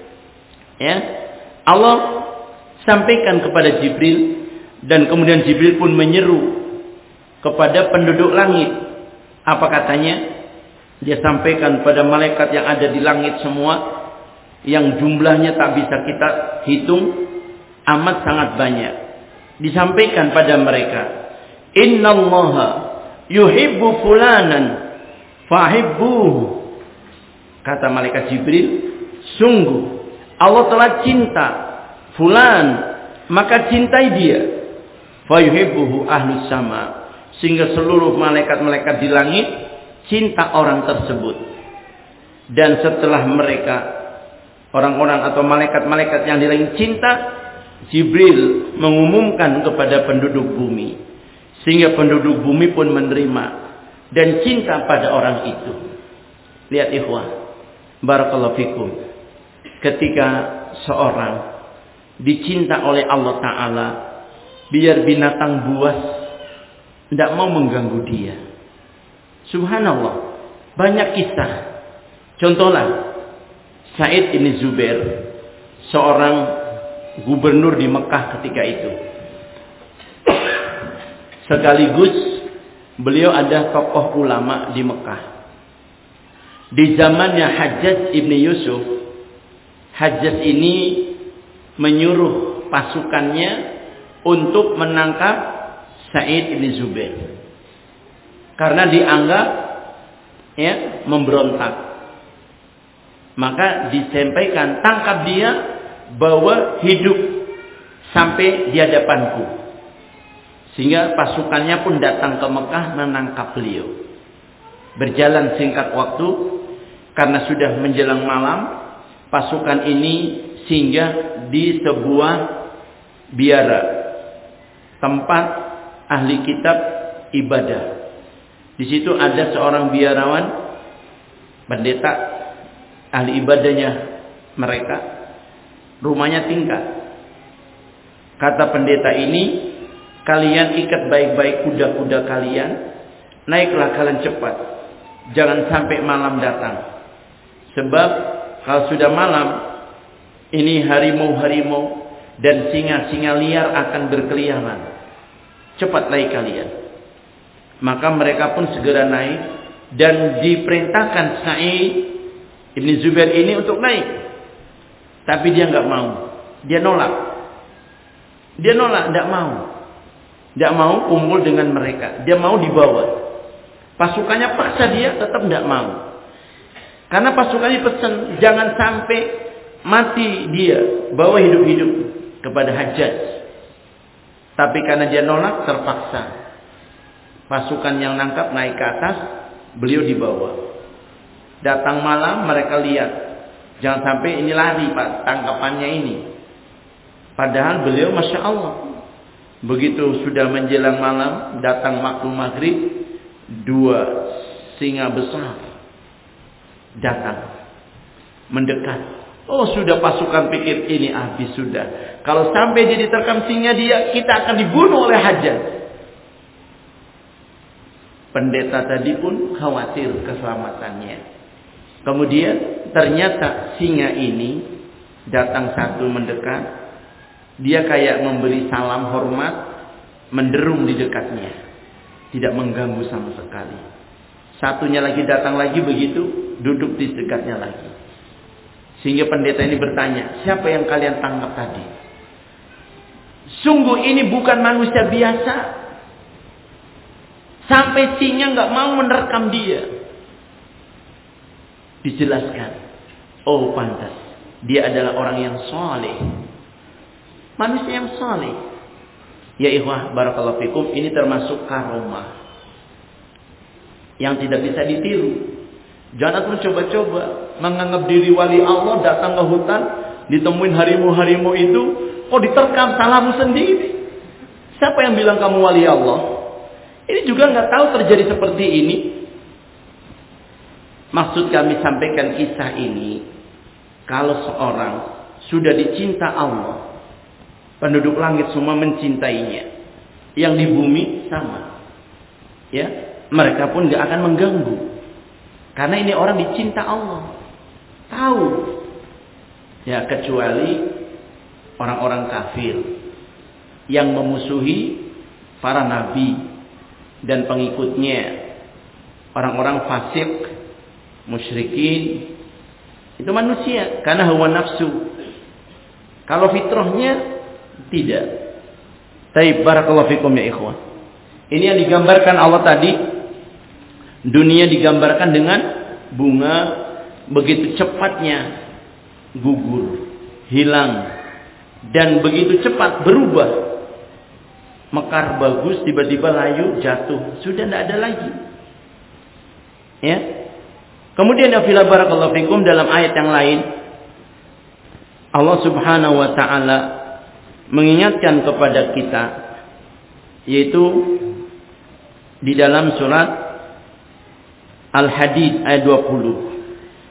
Allah sampaikan kepada Jibril. Dan kemudian Jibril pun menyeru. Kepada penduduk langit. Apa katanya? Dia sampaikan pada malaikat yang ada di langit semua. Yang jumlahnya tak bisa kita hitung. Amat sangat banyak. Disampaikan pada mereka. Innallaha yuhibbu fulanan fahibbuhu. Kata malaikat Jibril. Sungguh Allah telah cinta fulan. Maka cintai dia. Fayuhibbuhu ahlus sama. Sehingga seluruh malaikat-malaikat di langit cinta orang tersebut. Dan setelah mereka, orang-orang atau malaikat-malaikat yang di langit cinta, Jibril mengumumkan kepada penduduk bumi. Sehingga penduduk bumi pun menerima dan cinta pada orang itu. Lihat ikhwah, barakallahu fikum. Ketika seorang dicinta oleh Allah Ta'ala, biar binatang buas tidak mau mengganggu dia. Subhanallah, banyak kisah. Contohlah Sa'id bin Zubair, seorang gubernur di Mekah ketika itu. Sekaligus beliau ada tokoh ulama di Mekah. Di zamannya Hajjaj ibn Yusuf, Hajjaj ini menyuruh pasukannya untuk menangkap Sa'id bin Zubair karena dianggap memberontak. Maka disampaikan, tangkap dia, bawa hidup sampai di hadapanku. Sehingga pasukannya pun datang ke Mekah menangkap beliau. Berjalan singkat waktu, karena sudah menjelang malam, pasukan ini singgah di sebuah biara, tempat ahli kitab ibadah. Di situ ada seorang biarawan, pendeta, ahli ibadahnya mereka, rumahnya tingkat. Kata pendeta ini, kalian ikat baik-baik kuda-kuda kalian, naiklah kalian cepat, jangan sampai malam datang. Sebab kalau sudah malam, ini harimau-harimau dan singa-singa liar akan berkeliaran. Cepat naik kalian. Maka mereka pun segera naik dan diperintahkan Sa'id ibn Zubair ini untuk naik. Tapi dia nggak mau. Dia nolak. Dia nolak, nggak mau. Nggak mau kumpul dengan mereka. Dia mau dibawa. Pasukannya paksa dia, tetap nggak mau. Karena pasukannya pesan, jangan sampai mati dia, bawa hidup-hidup kepada Hajjaj. Tapi karena dia nolak, terpaksa. Pasukan yang nangkap naik ke atas, beliau dibawa. Datang malam, mereka lihat. Jangan sampai ini lari, Pak, tangkapannya ini. Padahal beliau, Masya Allah, begitu sudah menjelang malam, datang waktu maghrib, 2 singa besar datang, mendekat. Oh, sudah pasukan pikir ini habis sudah. Kalau sampai dia diterkam singa dia, kita akan dibunuh oleh Hajjaj. Pendeta tadi pun khawatir keselamatannya. Kemudian ternyata singa ini datang satu mendekat. Dia kayak memberi salam hormat, menderum di dekatnya. Tidak mengganggu sama sekali. Satunya lagi datang lagi begitu, duduk di dekatnya lagi. Sehingga pendeta ini bertanya, siapa yang kalian tangkap tadi? Sungguh ini bukan manusia biasa. Sampai singa nggak mau menerkam dia. Dijelaskan, oh pantas, dia adalah orang yang soleh. Manusia yang soleh. Ya ikhwah, barakallahu fikum, ini termasuk karomah yang tidak bisa ditiru. Jangan pun coba-coba menganggap diri wali Allah, datang ke hutan, ditemuin harimau-harimau itu, kok diterkam salahmu sendiri. Siapa yang bilang kamu wali Allah? Ini juga nggak tahu terjadi seperti ini. Maksud kami sampaikan kisah ini, kalau seorang sudah dicinta Allah, penduduk langit semua mencintainya. Yang di bumi sama. Ya, mereka pun gak akan mengganggu. Karena ini orang dicinta Allah. Tahu. Ya, kecuali orang-orang kafir yang memusuhi para nabi dan pengikutnya. Orang-orang fasik, musyrikin, itu manusia karena hawa nafsu. Kalau fitrahnya tidak. Taib, barakallahu fikum ya ikhwan. Ini yang digambarkan Allah tadi. Dunia digambarkan dengan bunga begitu cepatnya gugur, hilang, dan begitu cepat berubah. Mekar bagus, tiba-tiba layu, jatuh, sudah tidak ada lagi. Ya. Kemudian ya fila barakallahu fikum, dalam ayat yang lain Allah Subhanahu wa taala mengingatkan kepada kita, yaitu di dalam surat Al-Hadid ayat 20.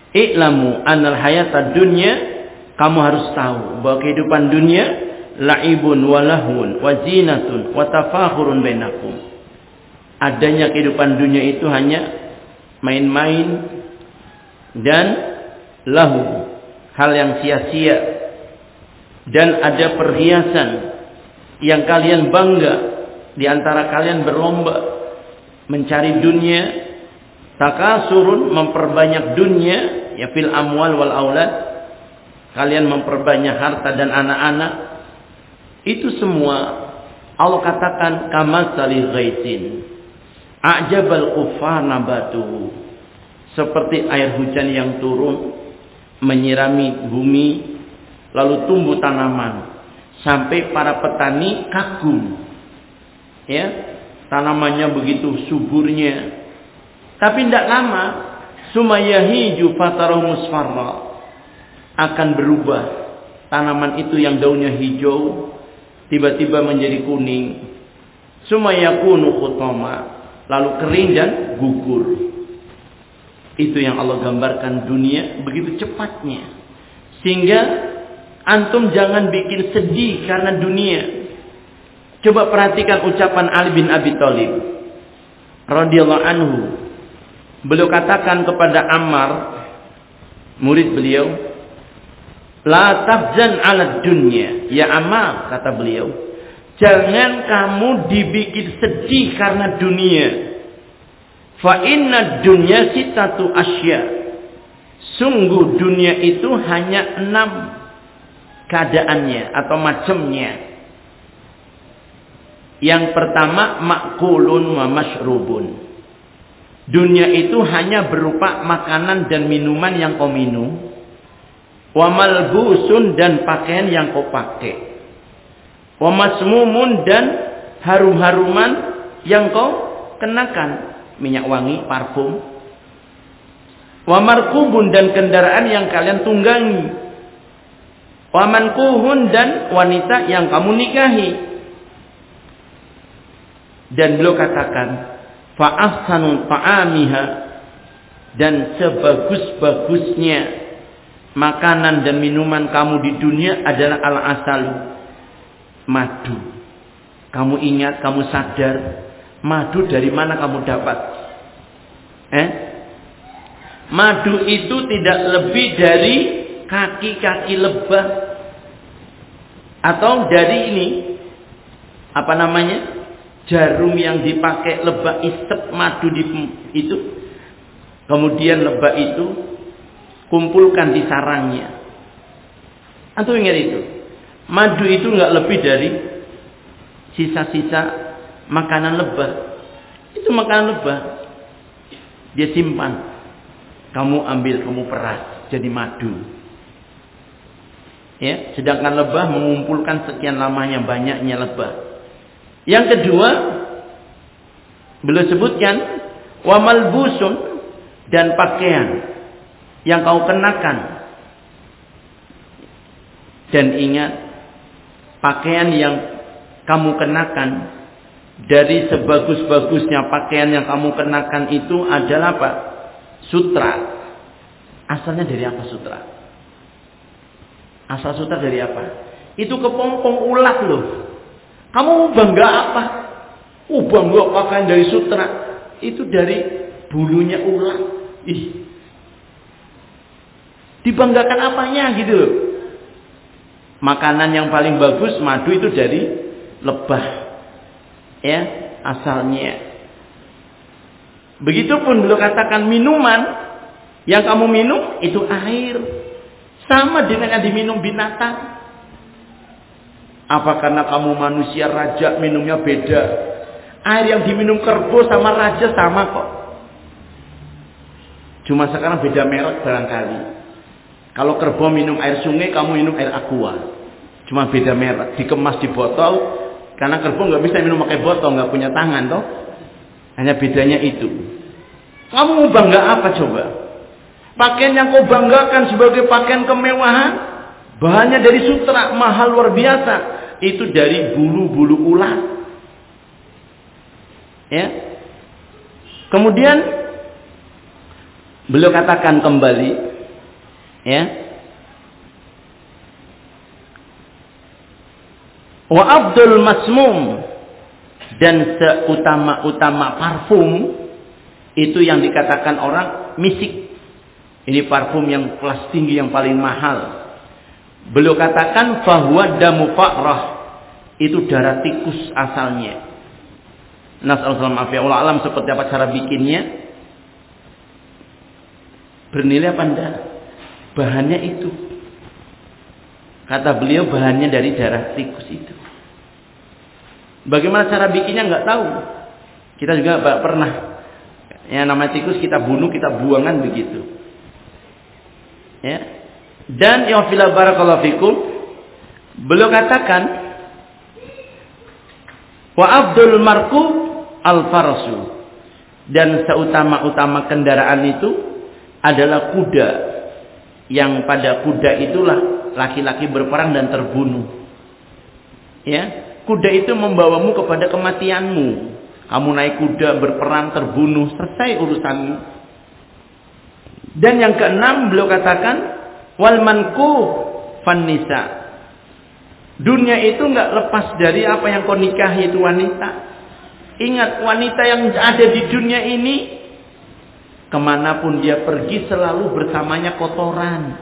I'lamu annal hayatad dunya, kamu harus tahu bahwa kehidupan dunia la'ibun wa lahun wa zinatun wa tafakhurun bainakum. Adanya kehidupan dunia itu hanya main-main dan lahu, hal yang sia-sia, dan ada perhiasan yang kalian bangga, di antara kalian berlomba mencari dunia, takasurun, memperbanyak dunia, ya fil amwal wal aulad, kalian memperbanyak harta dan anak-anak. Itu semua Allah katakan kamatsali ghaitin a'jabal kuffar nabatuhu, seperti air hujan yang turun menyirami bumi lalu tumbuh tanaman sampai para petani kagum, ya, tanamannya begitu suburnya. Tapi tidak lama sumayahiju fatarahu musfarra, akan berubah tanaman itu yang daunnya hijau tiba-tiba menjadi kuning. Sumayakunu khutama, lalu kering dan gugur. Itu yang Allah gambarkan dunia begitu cepatnya. Sehingga antum jangan bikin sedih karena dunia. Coba perhatikan ucapan Ali bin Abi Thalib radhiyallahu anhu. Beliau katakan kepada Ammar, murid beliau, la tafzan ala dunya ya Ammar, kata beliau, jangan kamu dibikin sedih karena dunia. Fa inna dunya sitatu asya, sungguh dunia itu hanya 6 keadaannya atau macamnya. Yang pertama makulun wa mashrubun, dunia itu hanya berupa makanan dan minuman yang kau minum. Wa malbusun, dan pakaian yang kau pakai. Wa masmumun, dan harum-haruman yang kau kenakan, minyak wangi, parfum. Wa markubun, dan kendaraan yang kalian tunggangi. Wa mankuhun, dan wanita yang kamu nikahi. Dan beliau katakan, fa ahsanu ta'amiha, dan sebagus-bagusnya makanan dan minuman kamu di dunia adalah al-asalu, madu. Kamu ingat, kamu sadar madu dari mana kamu dapat? Madu itu tidak lebih dari kaki-kaki lebah, atau dari ini apa namanya, jarum yang dipakai lebah isep madu di itu. Kemudian lebah itu kumpulkan di sarangnya. Antum ingat itu? Madu itu nggak lebih dari sisa-sisa makanan lebah. Itu makanan lebah. Dia simpan. Kamu ambil, kamu peras jadi madu. Ya, sedangkan lebah mengumpulkan sekian lamanya banyaknya lebah. Yang kedua, beliau sebutkan wa malbusun, dan pakaian yang kau kenakan. Dan ingat, pakaian yang kamu kenakan, dari sebagus-bagusnya pakaian yang kamu kenakan itu adalah apa? Sutra. Asalnya dari apa sutra? Asal sutra dari apa? Itu kepompong ulat loh. Kamu bangga apa? Bangga pakaian dari sutra. Itu dari bulunya ulat. Dibanggakan apanya gitu loh. Makanan yang paling bagus madu itu dari lebah, ya, asalnya. Begitupun beliau katakan minuman yang kamu minum itu air, sama dengan yang diminum binatang. Apa karena kamu manusia raja minumnya beda? Air yang diminum kerbau sama raja sama kok. Cuma sekarang beda merek barangkali. Kalau kerbau minum air sungai, kamu minum air aqua. Cuma beda merek, dikemas di botol. Karena kerbau nggak bisa minum pakai botol, nggak punya tangan toh. Hanya bedanya itu. Kamu bangga apa coba? Pakaian yang kau banggakan sebagai pakaian kemewahan, bahannya dari sutra, mahal luar biasa. Itu dari bulu-bulu ulat. Ya. Kemudian beliau katakan kembali, Ya. Wa afdul masmum, dan seutama-utama parfum itu yang dikatakan orang misik. Ini parfum yang kelas tinggi yang paling mahal. Beliau katakan fahuwa damu fa'rah, itu darah tikus asalnya. Nasallallahu alaihi wa alam seperti apa cara bikinnya? Bernilai apa enggak? Bahannya itu. Kata beliau bahannya dari darah tikus itu. Bagaimana cara bikinnya nggak tahu. Kita juga pernah. Yang namanya tikus kita bunuh, kita buangan begitu. Ya. Dan ya fila barakallahu fikum, beliau katakan wa abdul marku al farasu, dan seutama-utama kendaraan itu adalah kuda, yang pada kuda itulah laki-laki berperang dan terbunuh. Ya. Kuda itu membawamu kepada kematianmu. Kamu naik kuda, berperang, terbunuh, selesai urusanmu. Dan yang keenam beliau katakan wal manku fannisa. Dunia itu enggak lepas dari apa yang kau nikahi itu wanita. Ingat, wanita yang ada di dunia ini kemanapun dia pergi selalu bersamanya kotoran.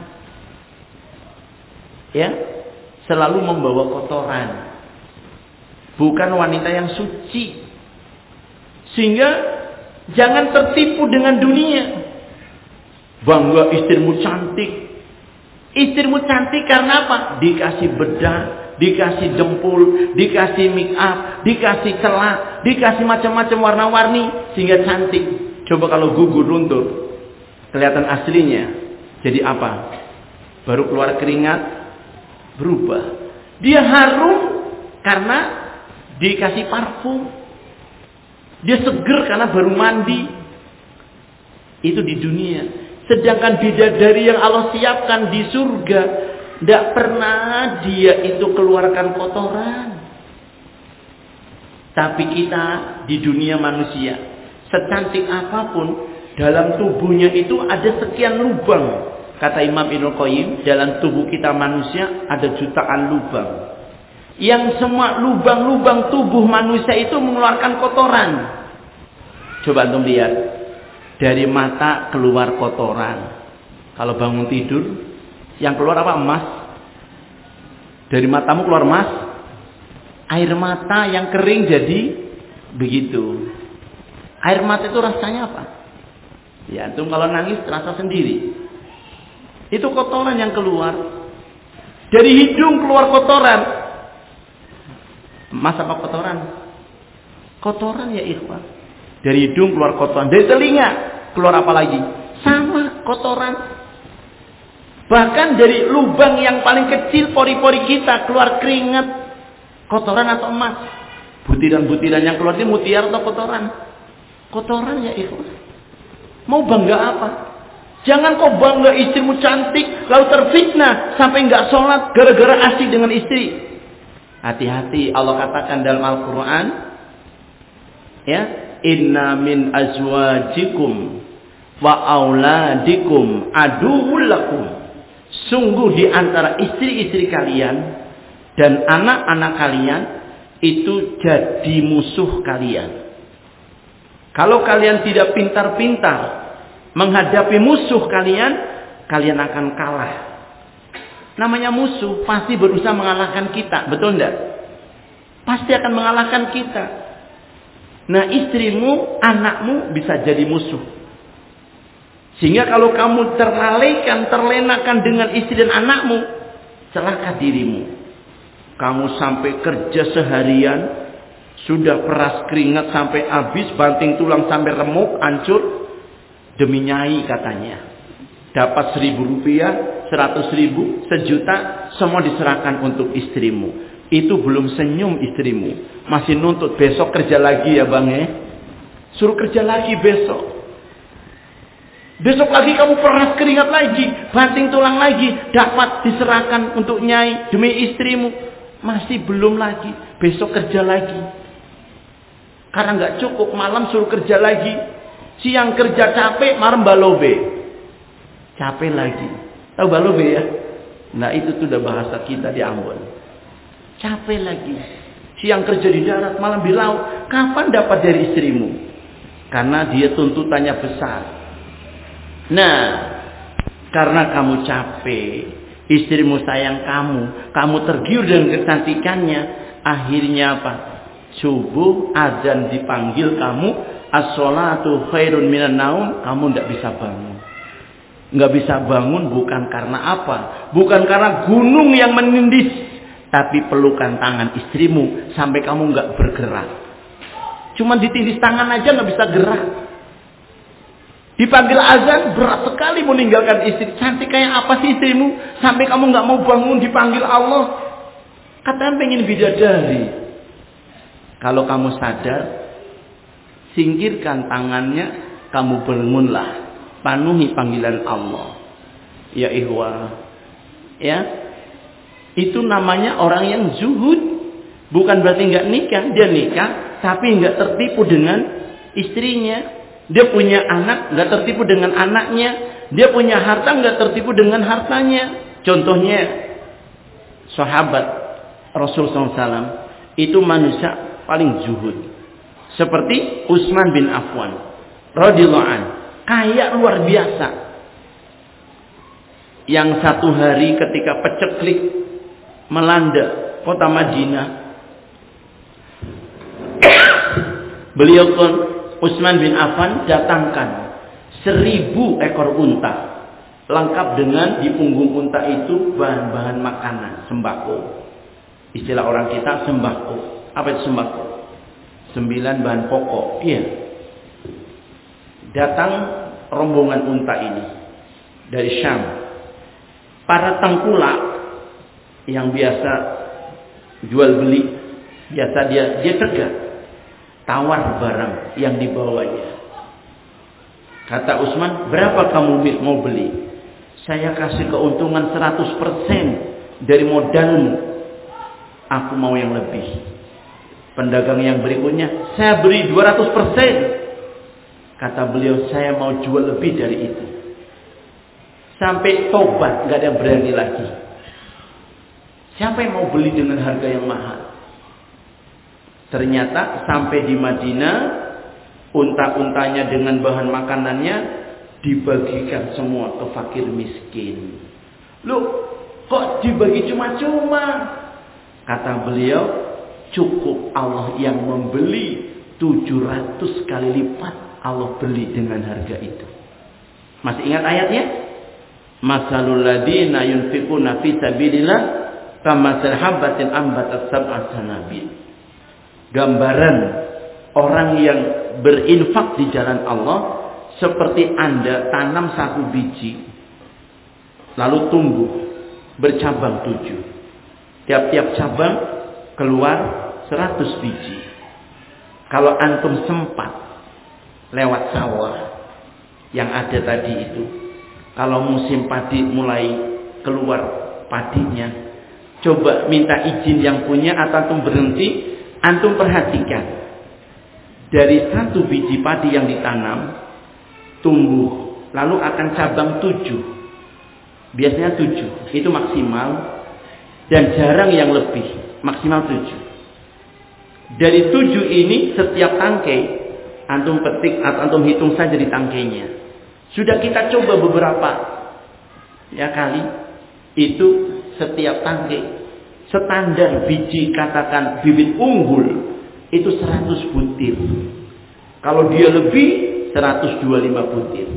Ya, selalu membawa kotoran. Bukan wanita yang suci. Sehingga jangan tertipu dengan dunia. Bangga istrimu cantik. Istrimu cantik karena apa? Dikasih bedah, dikasih jempul, dikasih make up, dikasih celak, dikasih macam-macam warna-warni sehingga cantik. Coba kalau gugur runtuh, kelihatan aslinya. Jadi apa? Baru keluar keringat, berubah. Dia harum karena dikasih parfum. Dia seger karena baru mandi. Itu di dunia. Sedangkan bidadari yang Allah siapkan di surga, tidak pernah dia itu keluarkan kotoran. Tapi kita di dunia manusia, secantik apapun, dalam tubuhnya itu ada sekian lubang. Kata Imam Ibnu Qayyim, dalam tubuh kita manusia ada jutaan lubang. Yang semua lubang-lubang tubuh manusia itu mengeluarkan kotoran. Coba antum lihat. Dari mata keluar kotoran. Kalau bangun tidur, yang keluar apa? Emas. Dari matamu keluar emas. Air mata yang kering jadi begitu. Air mata itu rasanya apa? Ya, antum kalau nangis terasa sendiri. Itu kotoran yang keluar. Dari hidung keluar kotoran. Emas apa kotoran? Kotoran ya ikhwan. Dari hidung keluar kotoran. Dari telinga keluar apa lagi? Sama kotoran. Bahkan dari lubang yang paling kecil pori-pori kita keluar keringat. Kotoran atau emas? Butiran-butiran yang keluar ini mutiara atau kotoran? Kotoran ya ikhwan. Mau bangga apa? Jangan kau bangga istrimu cantik lalu terfitnah sampai enggak sholat gara-gara asik dengan istri. Hati-hati, Allah katakan dalam Al-Quran, ya, inna min azwajikum wa auladikum aduwwul lakum. Sungguh di antara istri-istri kalian dan anak-anak kalian itu jadi musuh kalian. Kalau kalian tidak pintar-pintar menghadapi musuh kalian, kalian akan kalah. Namanya musuh pasti berusaha mengalahkan kita, betul enggak? Pasti akan mengalahkan kita. Nah, istrimu, anakmu bisa jadi musuh. Sehingga kalau kamu terlalaikan, terlenakan dengan istri dan anakmu, celaka dirimu. Kamu sampai kerja seharian, sudah peras keringat sampai habis, banting tulang sampai remuk, hancur, demi nyai katanya. Dapat 1.000 rupiah, 100.000, 1.000.000, semua diserahkan untuk istrimu. Itu belum senyum istrimu. Masih nuntut besok kerja lagi ya bang ya. Suruh kerja lagi besok. Besok lagi kamu peras keringat lagi. Banting tulang lagi. Dapat diserahkan untuk nyai demi istrimu. Masih belum lagi. Besok kerja lagi. Karena nggak cukup malam suruh kerja lagi. Siang kerja capek, malam balobe. Capek lagi. Tahu balobe ya? Nah itu tuh udah bahasa kita di Ambon. Capek lagi. Siang kerja di darat, malam di laut. Kapan dapat dari istrimu? Karena dia tuntutannya besar. Nah, karena kamu capek, istrimu sayang kamu tergiur dengan kecantikannya, akhirnya apa? Subuh azan dipanggil kamu, as-sholatu khairun minan naum, kamu tidak bisa bangun. Nggak bisa bangun bukan karena apa? Bukan karena gunung yang menindis, tapi pelukan tangan istrimu sampai kamu nggak bergerak. Cuma ditindis tangan aja nggak bisa gerak. Dipanggil azan berat sekali meninggalkan istri. Cantik kayak apa sih istrimu sampai kamu nggak mau bangun dipanggil Allah? Katanya pengen bidadari. Kalau kamu sadar, singkirkan tangannya, kamu bangunlah, penuhi panggilan Allah. Ya ikhwah, ya itu namanya orang yang zuhud. Bukan berarti nggak nikah, dia nikah, tapi nggak tertipu dengan istrinya. Dia punya anak, nggak tertipu dengan anaknya. Dia punya harta, nggak tertipu dengan hartanya. Contohnya, sahabat Rasul SAW itu manusia paling zuhud. Seperti Utsman bin Affan, radhiyallahu anhu, kaya luar biasa. Yang satu hari ketika peceklik melanda kota Madinah, beliau pun Utsman bin Affan datangkan 1000 ekor unta, lengkap dengan di punggung unta itu bahan-bahan makanan, sembako. Istilah orang kita sembako. Apa itu sembako? 9 bahan pokok. Iya. Datang rombongan unta ini dari Syam. Para tengkulak yang biasa jual beli, biasa dia cegah, tawar barang yang dibawanya. Kata Utsman, berapa kamu mau beli? Saya kasih keuntungan 100% dari modalmu. Aku mau yang lebih. Pedagang yang berikutnya, saya beri 200%. Kata beliau, saya mau jual lebih dari itu. Sampai tobat, gak ada yang berani lagi. Siapa yang mau beli dengan harga yang mahal? Ternyata sampai di Madinah, unta-untanya dengan bahan makanannya dibagikan semua ke fakir miskin. Loh, kok dibagi cuma-cuma? Kata beliau, cukup Allah yang membeli 700 kali lipat Allah beli dengan harga itu. Masih ingat ayatnya? Masalul ladina yunfiquna fi sabilillah kamathal habatin ambatat sab'a sanabil. Gambaran orang yang berinfak di jalan Allah seperti Anda tanam 1 biji lalu tumbuh bercabang 7. Tiap-tiap cabang keluar 100 biji. Kalau antum sempat lewat sawah yang ada tadi itu, kalau musim padi mulai keluar padinya, coba minta izin yang punya atau antum berhenti, antum perhatikan. Dari 1 biji padi yang ditanam, tumbuh, lalu akan cabang 7. Biasanya 7, itu maksimal. Dan jarang yang lebih, maksimal 7. Dari 7 ini, setiap tangkai, antum petik atau antum hitung saja di tangkainya. Sudah kita coba beberapa kali, itu setiap tangkai. Standar biji, katakan bibit unggul, itu 100 butir. Kalau dia lebih, 125 butir.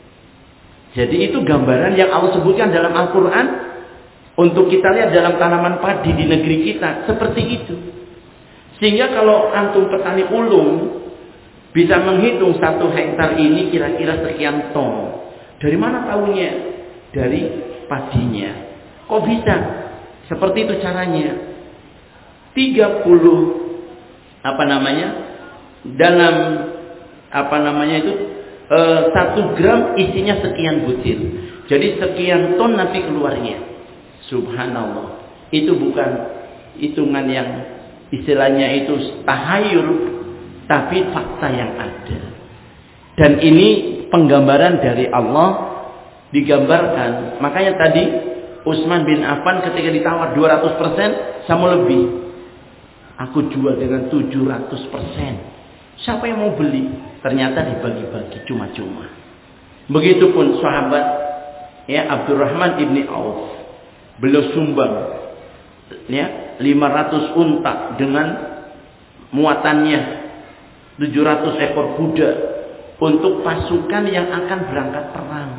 Jadi itu gambaran yang Allah sebutkan dalam Al-Quran. Untuk kita lihat dalam tanaman padi di negeri kita, seperti itu. Sehingga kalau antum petani ulung, bisa menghitung 1 hektar ini kira-kira sekian ton. Dari mana tahunya? Dari padinya. Kok bisa? Seperti itu caranya. 1 gram isinya sekian butir. Jadi sekian ton nanti keluarnya. Subhanallah. Itu bukan hitungan yang istilahnya itu tahayul, tapi fakta yang ada. Dan ini penggambaran dari Allah digambarkan. Makanya tadi Utsman bin Affan ketika ditawar 200% sama lebih, aku jual dengan 700%. Siapa yang mau beli? Ternyata dibagi-bagi cuma-cuma. Begitupun sahabat ya Abdurrahman ibni Auf, beliau sumbang ya 500 unta dengan muatannya 700 ekor kuda untuk pasukan yang akan berangkat perang.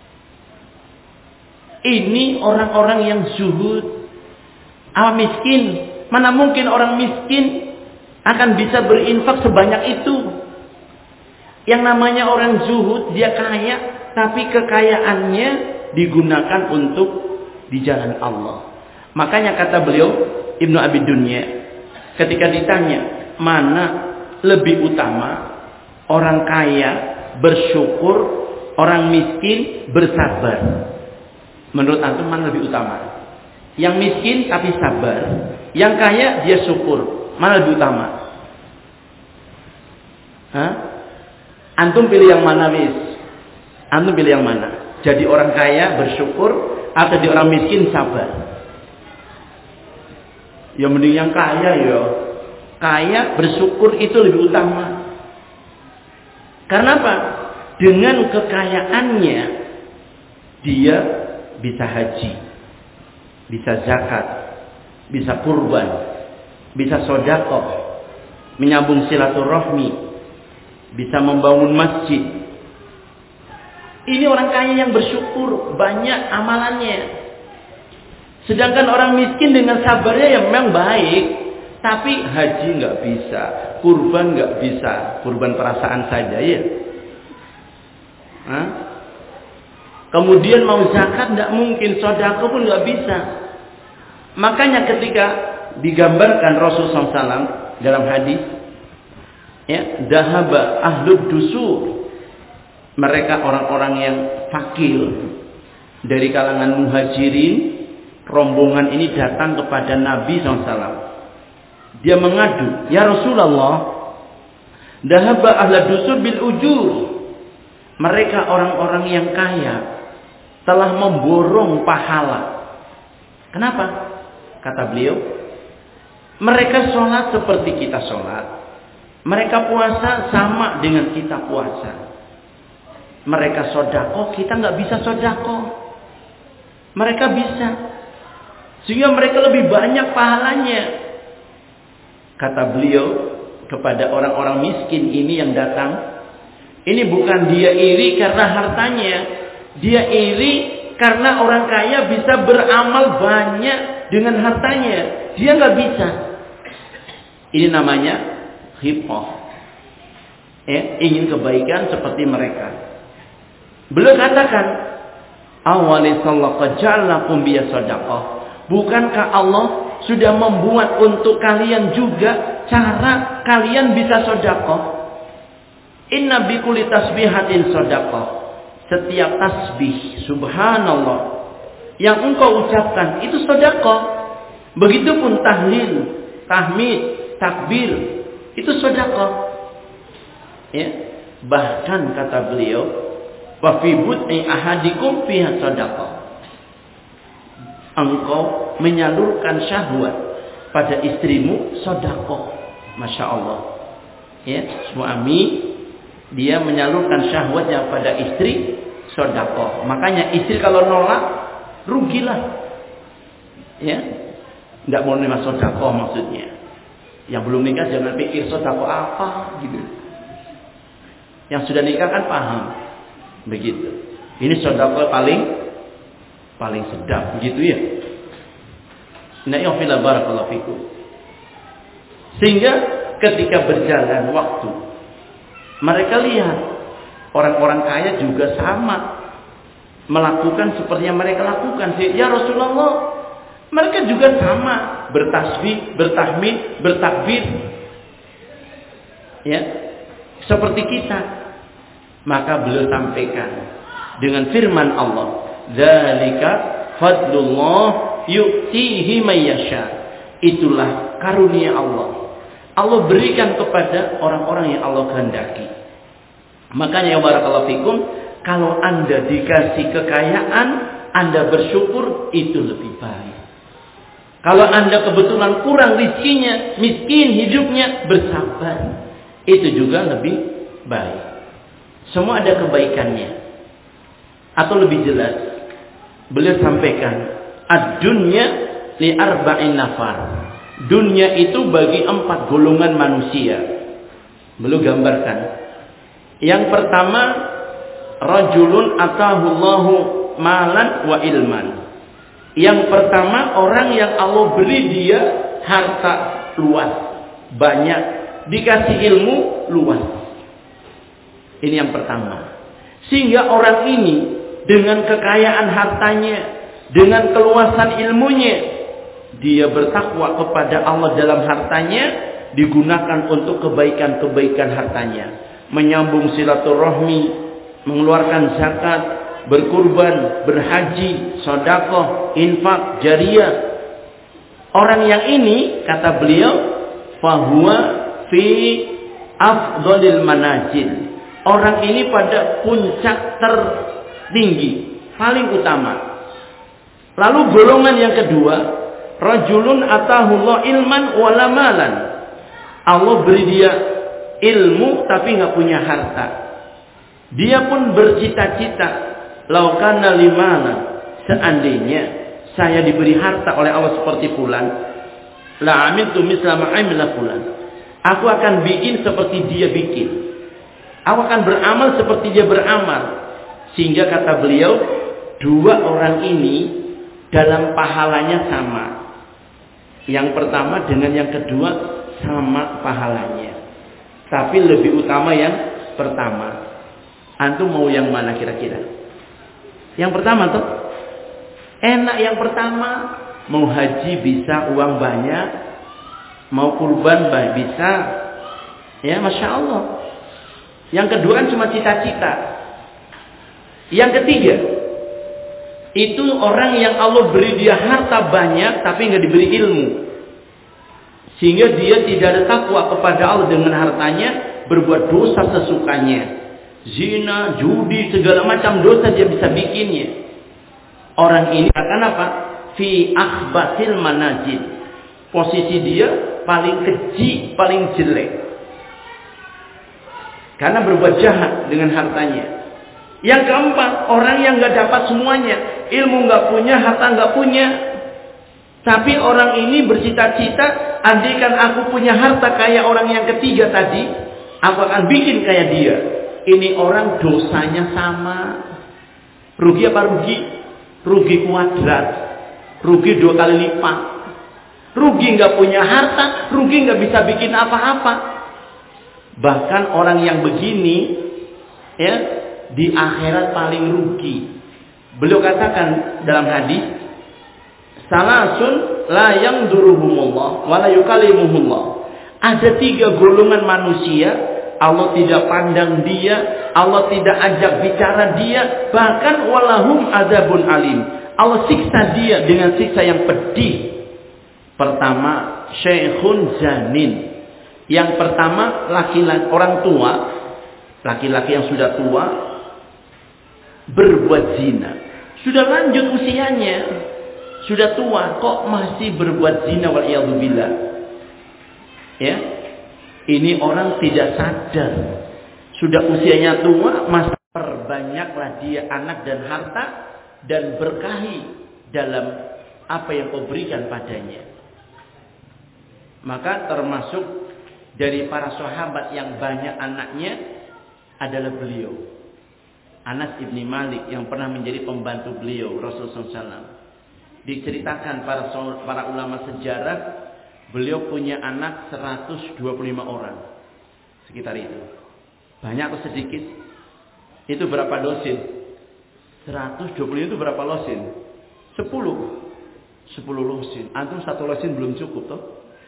Ini orang-orang yang zuhud, miskin. Mana mungkin orang miskin akan bisa berinfak sebanyak itu? Yang namanya orang zuhud, dia kaya, tapi kekayaannya digunakan untuk di jalan Allah. Makanya kata beliau, Ibnu Abi Dunya, ketika ditanya, mana lebih utama? Orang kaya bersyukur, orang miskin bersabar. Menurut antum mana lebih utama? Yang miskin tapi sabar, yang kaya dia syukur. Mana lebih utama? Hah? Antum pilih yang mana, Miss? Antum pilih yang mana? Jadi orang kaya bersyukur atau jadi orang miskin sabar? Ya mending yang kaya ya. Kaya bersyukur itu lebih utama. Karena apa? Dengan kekayaannya dia bisa haji, bisa zakat, bisa kurban, bisa sedekah, menyambung silaturahmi, bisa membangun masjid. Ini orang kaya yang bersyukur, banyak amalannya. Sedangkan orang miskin dengan sabarnya yang memang baik, tapi haji nggak bisa, kurban nggak bisa, kurban perasaan saja ya. Hah? Kemudian mau zakat tidak mungkin, sedekah pun nggak bisa. Makanya ketika digambarkan Rasulullah SAW dalam hadis, ya, dahaba ahlud dusur, mereka orang-orang yang fakir dari kalangan muhajirin, rombongan ini datang kepada Nabi SAW. Dia mengadu, ya Rasulullah, dahaba ahlud dusur bil ujur, mereka orang-orang yang kaya telah memborong pahala. Kenapa? Kata beliau, mereka sholat seperti kita sholat, mereka puasa sama dengan kita puasa, mereka sedekah, kita nggak bisa sedekah, mereka bisa, sehingga mereka lebih banyak pahalanya. Kata beliau kepada orang-orang miskin ini yang datang, ini bukan dia iri karena hartanya, dia iri karena orang kaya bisa beramal banyak dengan hartanya. Dia nggak bisa. Ini namanya hibah. Ingin kebaikan seperti mereka. Beliau katakan, awali sallallahu ja'alakum biya sadaqah. Bukankah Allah sudah membuat untuk kalian juga cara kalian bisa sedekah? Inna bikulli tasbihatin sadaqah. Setiap tasbih subhanallah yang engkau ucapkan itu sedekah. Begitupun tahlil, tahmid, takbir itu sedekah. Ya, bahkan kata beliau, wa fi bud'i ahadikum fiha sadaqah. Engkau menyalurkan syahwat pada istrimu sedekah. Masya Allah. Ya, suami dia menyalurkan syahwatnya pada istri sedekah. Makanya istri kalau nolak rugilah. Ya. Enggak mau nerima sedekah maksudnya. Yang belum nikah jangan pikir sedekah apa gitu. Yang sudah nikah kan paham. Begitu. Ini sedekah paling sedap begitu ya. Nah, ya fila barakallahu fikum. Sehingga ketika berjalan waktu, mereka lihat orang-orang kaya juga sama melakukan seperti yang mereka lakukan. Ya Rasulullah, mereka juga sama bertasbih, bertahmid, bertakbir, ya, seperti kita. Maka beliau sampaikan dengan firman Allah, "Dzalika fadlullah yu'tihi may yasha." Itulah karunia Allah. Allah berikan kepada orang-orang yang Allah kehendaki. Makanya ya barakallahu fikum, Kalau Anda dikasih kekayaan, Anda bersyukur, itu lebih baik. Kalau Anda kebetulan kurang rezekinya, miskin hidupnya, bersabar, itu juga lebih baik. Semua ada kebaikannya. Atau lebih jelas, beliau sampaikan, ad-dunya li arba'in nafar. Dunia itu bagi 4 golongan manusia. Beliau gambarkan. Yang pertama, rajulun atahullahu malan wa ilman. Yang pertama, orang yang Allah beri dia harta luas, banyak, dikasih ilmu luas. Ini yang pertama. Sehingga orang ini dengan kekayaan hartanya, dengan keluasan ilmunya, dia bertakwa kepada Allah dalam hartanya, digunakan untuk kebaikan-kebaikan hartanya. Menyambung silaturahmi, mengeluarkan zakat, berkurban, berhaji, sedekah, infak, jariyah. Orang yang ini, kata beliau, fahuwa fi afdhalil manazil. Orang ini pada puncak tertinggi, paling utama. Lalu golongan yang kedua, rajulun atahullah ilman wala malan. Allah beri dia ilmu tapi nggak punya harta. Dia pun bercita-cita, laukana limana, seandainya saya diberi harta oleh Allah seperti fulan, la amiltu misla ma amila fulan. Aku akan bikin seperti dia bikin. Aku akan beramal seperti dia beramal. Sehingga kata beliau, 2 orang ini dalam pahalanya sama. Yang pertama dengan yang kedua sama pahalanya. Tapi lebih utama yang pertama. Antum mau yang mana kira-kira? Yang pertama tuh enak yang pertama. Mau haji bisa uang banyak, mau kurban bisa, ya masya Allah. Yang kedua kan cuma cita-cita. Yang ketiga, itu orang yang Allah beri dia harta banyak tapi nggak diberi ilmu, sehingga dia tidak ada takwa kepada Allah dengan hartanya, berbuat dosa sesukanya, zina, judi, segala macam dosa dia bisa bikinnya. Orang ini akan apa? Fi akhbatil manazil. Posisi dia paling keji, paling jelek. Karena berbuat jahat dengan hartanya. Yang keempat, orang yang nggak dapat semuanya, ilmu nggak punya, harta nggak punya. Tapi orang ini bercita-cita, andaikan aku punya harta kayak orang yang ketiga tadi, aku akan bikin kayak dia. Ini orang dosanya sama. Rugi apa rugi? Rugi kuadrat. Rugi 2 kali lipat. Rugi nggak punya harta, rugi nggak bisa bikin apa-apa. Bahkan orang yang begini, ya, di akhirat paling rugi. Beliau katakan dalam hadis, salasun la yanduruhumullah wa la yukallimuhumullah. Ada 3 golongan manusia, Allah tidak pandang dia, Allah tidak ajak bicara dia, bahkan walahum adzabun alim. Allah siksa dia dengan siksa yang pedih. Pertama, syekhun zanin. Yang pertama, laki-laki orang tua, laki-laki yang sudah tua berbuat zina. Sudah lanjut usianya, sudah tua kok masih berbuat zina, waliyadzubillah. Ya. Ini orang tidak sadar. Sudah usianya tua, masih perbanyaklah dia anak dan harta dan berkahi dalam apa yang kau berikan padanya. Maka termasuk dari para sahabat yang banyak anaknya adalah beliau, Anas ibni Malik, yang pernah menjadi pembantu beliau Rasulullah SAW. Diceritakan para ulama sejarah, beliau punya anak 125 orang, sekitar itu. Banyak atau sedikit? Itu berapa dosin? 120 itu berapa losin? 10 losin. Antum 1 losin belum cukup toh?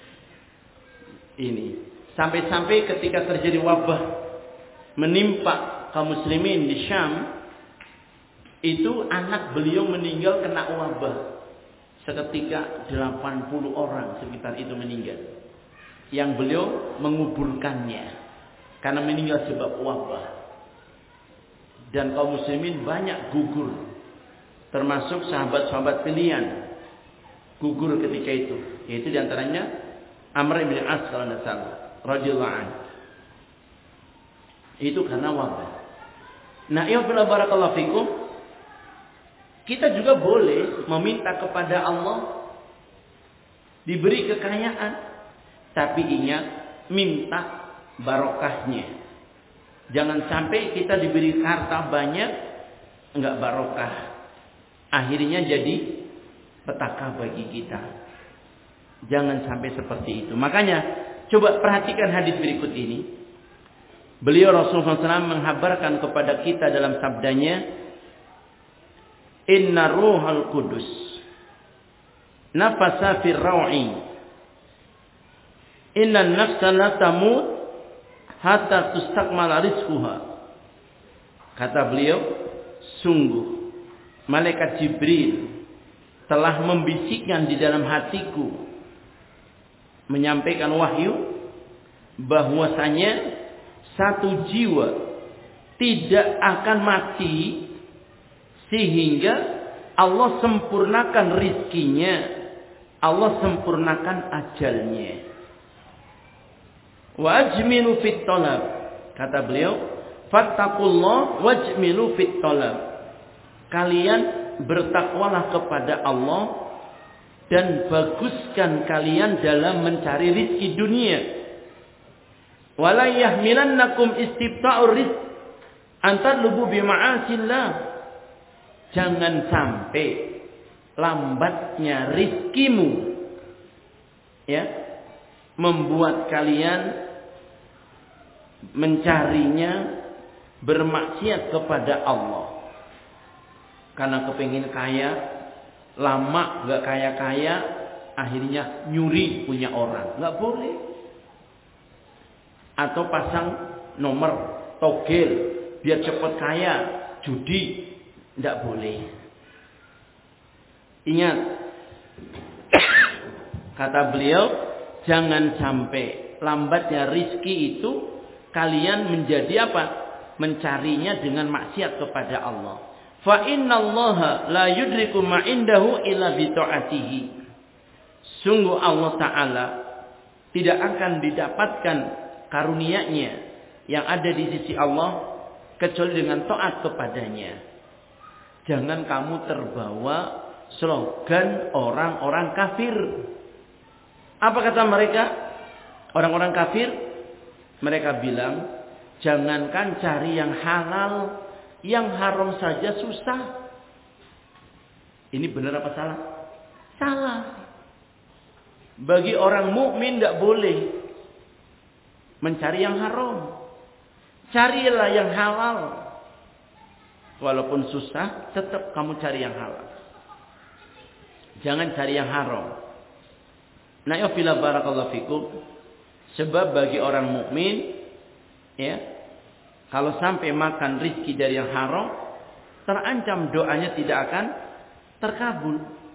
Ini sampai-sampai ketika terjadi wabah menimpa kaum muslimin di Syam, itu anak beliau meninggal kena wabah. Seketika 80 orang sekitar itu meninggal, yang beliau menguburkannya karena meninggal sebab wabah. dan kaum muslimin banyak gugur, termasuk sahabat-sahabat pilihan gugur ketika itu, yaitu diantaranya Amr bin As radhiyallahu anhu. Itu karena wabah. Nah, ya barakallahu fikum, kita juga boleh meminta kepada Allah diberi kekayaan, tapi ingat, minta barokahnya. Jangan sampai kita diberi harta banyak enggak barokah, akhirnya jadi petaka bagi kita. Jangan sampai seperti itu. Makanya coba perhatikan hadis berikut ini. Beliau Rasulullah SAW menghabarkan kepada kita dalam sabdanya, Inna ruhal kudus nafasa fir raw'i inna nafsa la tamut hatta tustakmala rizquha. Kata beliau, sungguh malaikat Jibril telah membisikkan di dalam hatiku, menyampaikan wahyu bahwasanya satu jiwa tidak akan mati sehingga Allah sempurnakan rizkinya, Allah sempurnakan ajalnya. Wajmilu fit talab, kata beliau, fattaqullah wajmilu fit talab. Kalian bertakwalah kepada Allah dan baguskan kalian dalam mencari rizki dunia. Wala yahmilannakum istibta'ur rizq antar lubu bima'asillah. Jangan sampai lambatnya rizkimu ya membuat kalian mencarinya bermaksiat kepada Allah. Karena kepingin kaya, lama gak kaya-kaya, akhirnya nyuri punya orang. Gak boleh. Atau pasang nomor togel biar cepat kaya, judi, tidak boleh. Ingat, kata beliau, jangan sampai lambatnya rizki itu kalian menjadi apa? Mencarinya dengan maksiat kepada Allah. Fa innallaha la yudriku ma indahu illa bi ta'atihi. Sungguh Allah Ta'ala tidak akan didapatkan karunia-Nya yang ada di sisi Allah kecuali dengan taat kepadanya. Jangan kamu terbawa slogan orang-orang kafir. Apa kata mereka? Orang-orang kafir, mereka bilang, jangankan cari yang halal, yang haram saja susah. Ini benar apa salah? Salah. Bagi orang mukmin tidak boleh mencari yang haram. Carilah yang halal. Walaupun susah, tetap kamu cari yang halal. Jangan cari yang haram. Nah, ya fila barakallahu fikum. Sebab bagi orang mukmin, ya, kalau sampai makan rizki dari yang haram, terancam doanya tidak akan terkabul.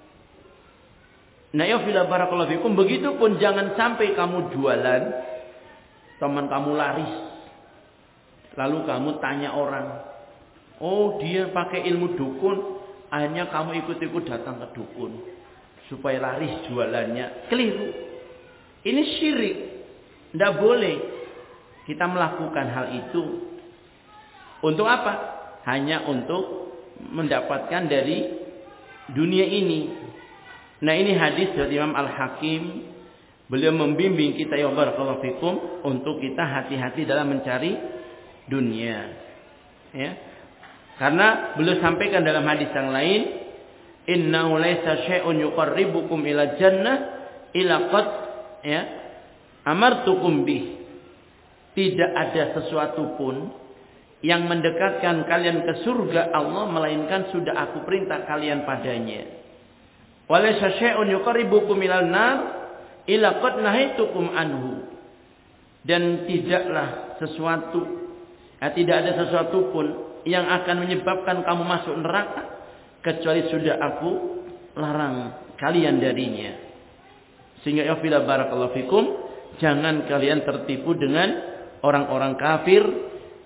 Nah, ya fila barakallahu fikum. Begitupun jangan sampai kamu jualan, teman kamu laris, lalu kamu tanya orang, oh dia pakai ilmu dukun, akhirnya kamu ikut-ikut datang ke dukun supaya laris jualannya. Keliru. Ini syirik. Tidak boleh kita melakukan hal itu. Untuk apa? Hanya untuk mendapatkan dari dunia ini. Nah, ini hadis dari Imam Al-Hakim. Beliau membimbing kita, ya barakallahu fikum, untuk kita hati-hati dalam mencari dunia. Ya. Karena beliau sampaikan dalam hadis yang lain, innahu laisa syai'un yuqarribukum ila jannah ila qad ya amartukum bih. Tidak ada sesuatu pun yang mendekatkan kalian ke surga Allah melainkan sudah aku perintah kalian padanya. Walaysa syai'un yuqarribukum ilal nar illa qad nahaitukum anhu. Dan tidaklah sesuatu, tidak ada sesuatu pun yang akan menyebabkan kamu masuk neraka kecuali sudah aku larang kalian darinya. Sehingga ya fila barakallahu fikum, jangan kalian tertipu dengan orang-orang kafir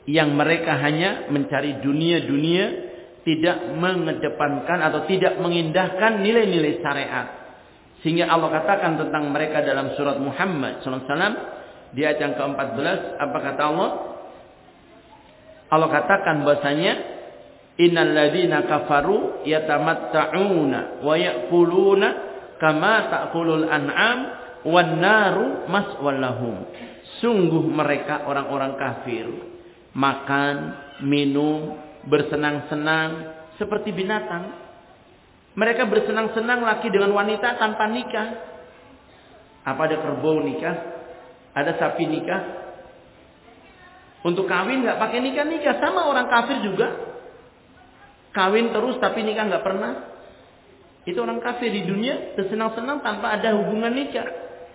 yang mereka hanya mencari dunia-dunia, tidak mengedepankan atau tidak mengindahkan nilai-nilai syariat. Sehingga Allah katakan tentang mereka dalam surat Muhammad SAW di ayat yang ke-14, apa kata Allah? Allah katakan bahasanya, innal ladzina kafaru yatamatta'una wa ya'kuluna kama ta'kulul an'am wan naru maswal lahum. Sungguh mereka orang-orang kafir makan, minum, bersenang-senang seperti binatang. Mereka bersenang-senang laki dengan wanita tanpa nikah. Apa ada kerbau nikah? Ada sapi nikah? Untuk kawin nggak pakai nikah-nikah. Sama orang kafir juga. Kawin terus tapi nikah nggak pernah. Itu orang kafir di dunia bersenang-senang tanpa ada hubungan nikah.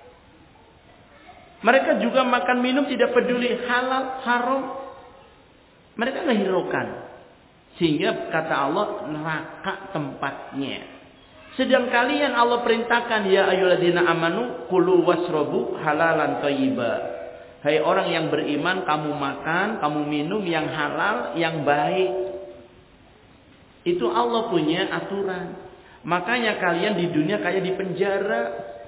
Mereka juga makan minum tidak peduli halal, haram. Mereka nggak hiraukan. Sehingga kata Allah, neraka tempatnya. Sedang kalian Allah perintahkan, ya ayyuhalladzina amanu kulu wasrobu halalan thayyiba. Hai orang yang beriman, kamu makan, kamu minum yang halal, yang baik. Itu Allah punya aturan. Makanya kalian di dunia kayak di penjara.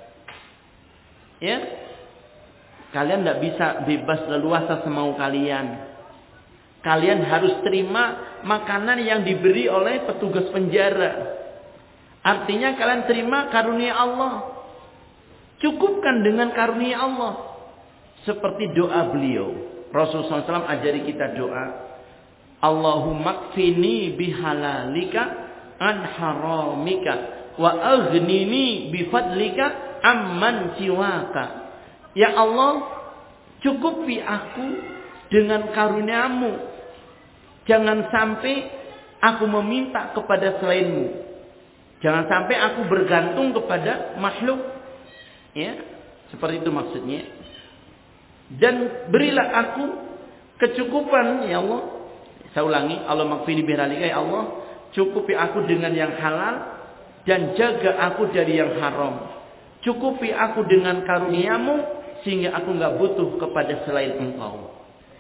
Ya. Kalian tidak bisa bebas leluasa semau kalian. Kalian harus terima makanan yang diberi oleh petugas penjara. Artinya kalian terima karunia Allah. Cukupkan dengan karunia Allah. Seperti doa beliau. Rasulullah SAW ajari kita doa. Allahumma kfini bihalalika an haramika. Wa aghnini bifadlika amman siwaka. Ya Allah, cukupi aku dengan karuniamu. Jangan sampai aku meminta kepada selainmu. Jangan sampai aku bergantung kepada makhluk. Ya, seperti itu maksudnya. Dan berilah aku kecukupan, ya Allah. Saya ulangi, Allah maghfirli bihalika, ya Allah, cukupi aku dengan yang halal dan jaga aku dari yang haram. Cukupi aku dengan karuniamu sehingga aku enggak butuh kepada selain Engkau.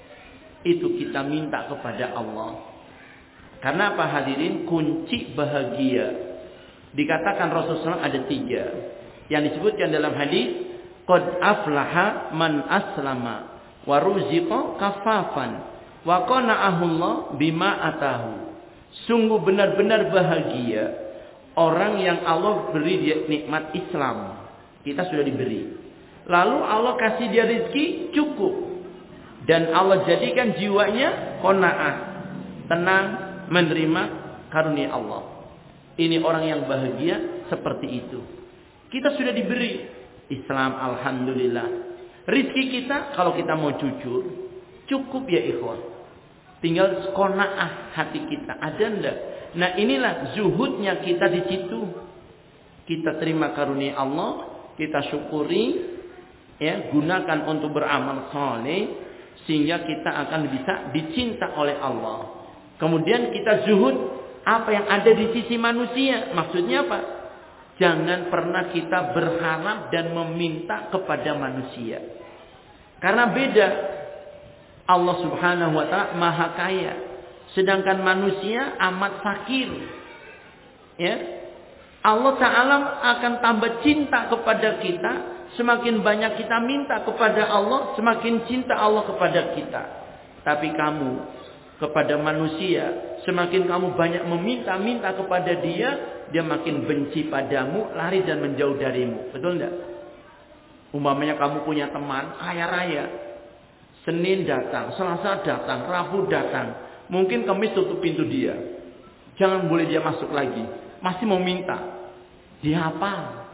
Itu kita minta kepada Allah. Karena apa hadirin? Kunci bahagia. Dikatakan Rasulullah SAW ada 3. Yang disebutkan dalam hadis, qad aflaha man aslama wa ruziqa kafafan wa qana'ahu Allah bima atahu. Sungguh benar-benar bahagia orang yang Allah beri dia nikmat Islam. Kita sudah diberi. Lalu Allah kasih dia rezeki cukup. Dan Allah jadikan jiwanya qanaah, tenang menerima karunia Allah. Ini orang yang bahagia seperti itu. Kita sudah diberi Islam, alhamdulillah. Rizki kita kalau kita mau jujur cukup ya ikhwan. Tinggal qanaah hati kita, ada enggak? Nah inilah zuhudnya kita di situ. Kita terima karunia Allah, kita syukuri, ya, gunakan untuk beramal saleh. Sehingga kita akan bisa dicinta oleh Allah. Kemudian kita zuhud apa yang ada di sisi manusia. Maksudnya apa? Jangan pernah kita berharap dan meminta kepada manusia. Karena beda. Allah subhanahu wa ta'ala maha kaya. Sedangkan manusia amat fakir. Ya. Allah ta'ala akan tambah cinta kepada kita. Semakin banyak kita minta kepada Allah, semakin cinta Allah kepada kita. Tapi kamu kepada manusia, semakin kamu banyak meminta kepada dia, dia makin benci padamu, lari dan menjauh darimu. Betul enggak? Umpamanya kamu punya teman kaya raya. Senin datang, Selasa datang, Rabu datang. Mungkin Kamis tutup pintu dia. Jangan boleh dia masuk lagi. Masih mau minta. Dia apa?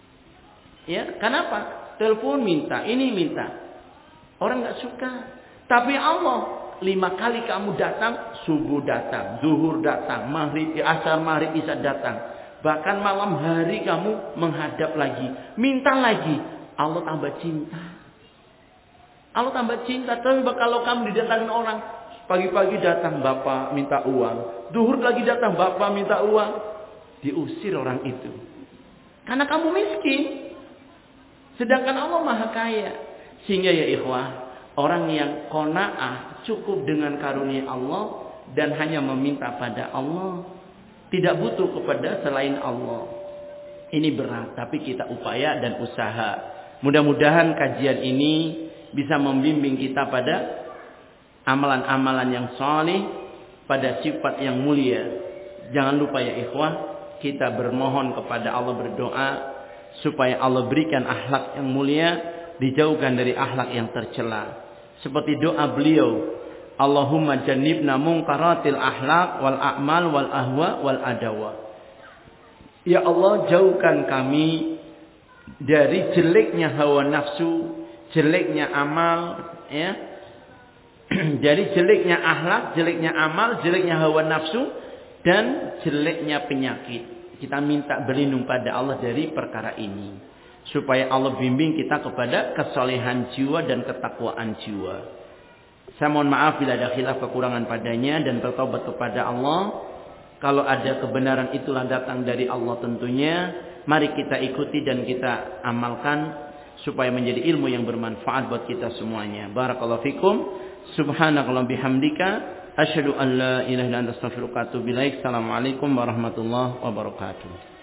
Ya, kenapa? Telepon minta, ini minta. Orang nggak suka. Tapi Allah 5 kali kamu datang, subuh datang, zuhur datang, maghrib, asar, maghrib, isya datang. Bahkan malam hari kamu menghadap lagi, minta lagi. Allah tambah cinta. Allah tambah cinta. Tapi kalau kamu didatangin orang, pagi-pagi datang, Bapak minta uang. Zuhur lagi datang, Bapak minta uang. Diusir orang itu. Karena kamu miskin. Sedangkan Allah maha kaya. Sehingga ya ikhwah, Orang yang qanaah, cukup dengan karunia Allah dan hanya meminta pada Allah, tidak butuh kepada selain Allah. Ini berat, tapi kita upaya dan usaha. Mudah-mudahan kajian ini bisa membimbing kita pada amalan-amalan yang saleh, pada sifat yang mulia. Jangan lupa ya ikhwah, kita bermohon kepada Allah, berdoa supaya Allah berikan akhlak yang mulia, dijauhkan dari akhlak yang tercela. Seperti doa beliau, Allahumma jannibna munkaratil akhlak wal a'mal wal ahwa wal adawa. Ya Allah, jauhkan kami dari jeleknya hawa nafsu, jeleknya amal, ya. Jadi jeleknya akhlak, jeleknya amal, jeleknya hawa nafsu, dan jeleknya penyakit. Kita minta berlindung pada Allah dari perkara ini, supaya Allah bimbing kita kepada kesolehan jiwa dan ketakwaan jiwa. Saya mohon maaf bila ada khilaf kekurangan padanya dan bertobat kepada Allah. Kalau ada kebenaran itulah datang dari Allah tentunya. Mari kita ikuti dan kita amalkan supaya menjadi ilmu yang bermanfaat buat kita semuanya. Barakallahu fikum. Subhanakallah bihamdika. Asyhadu an la ilaha illa anta astaghfiruka wa atubu ilaik. Assalamualaikum warahmatullahi wabarakatuh.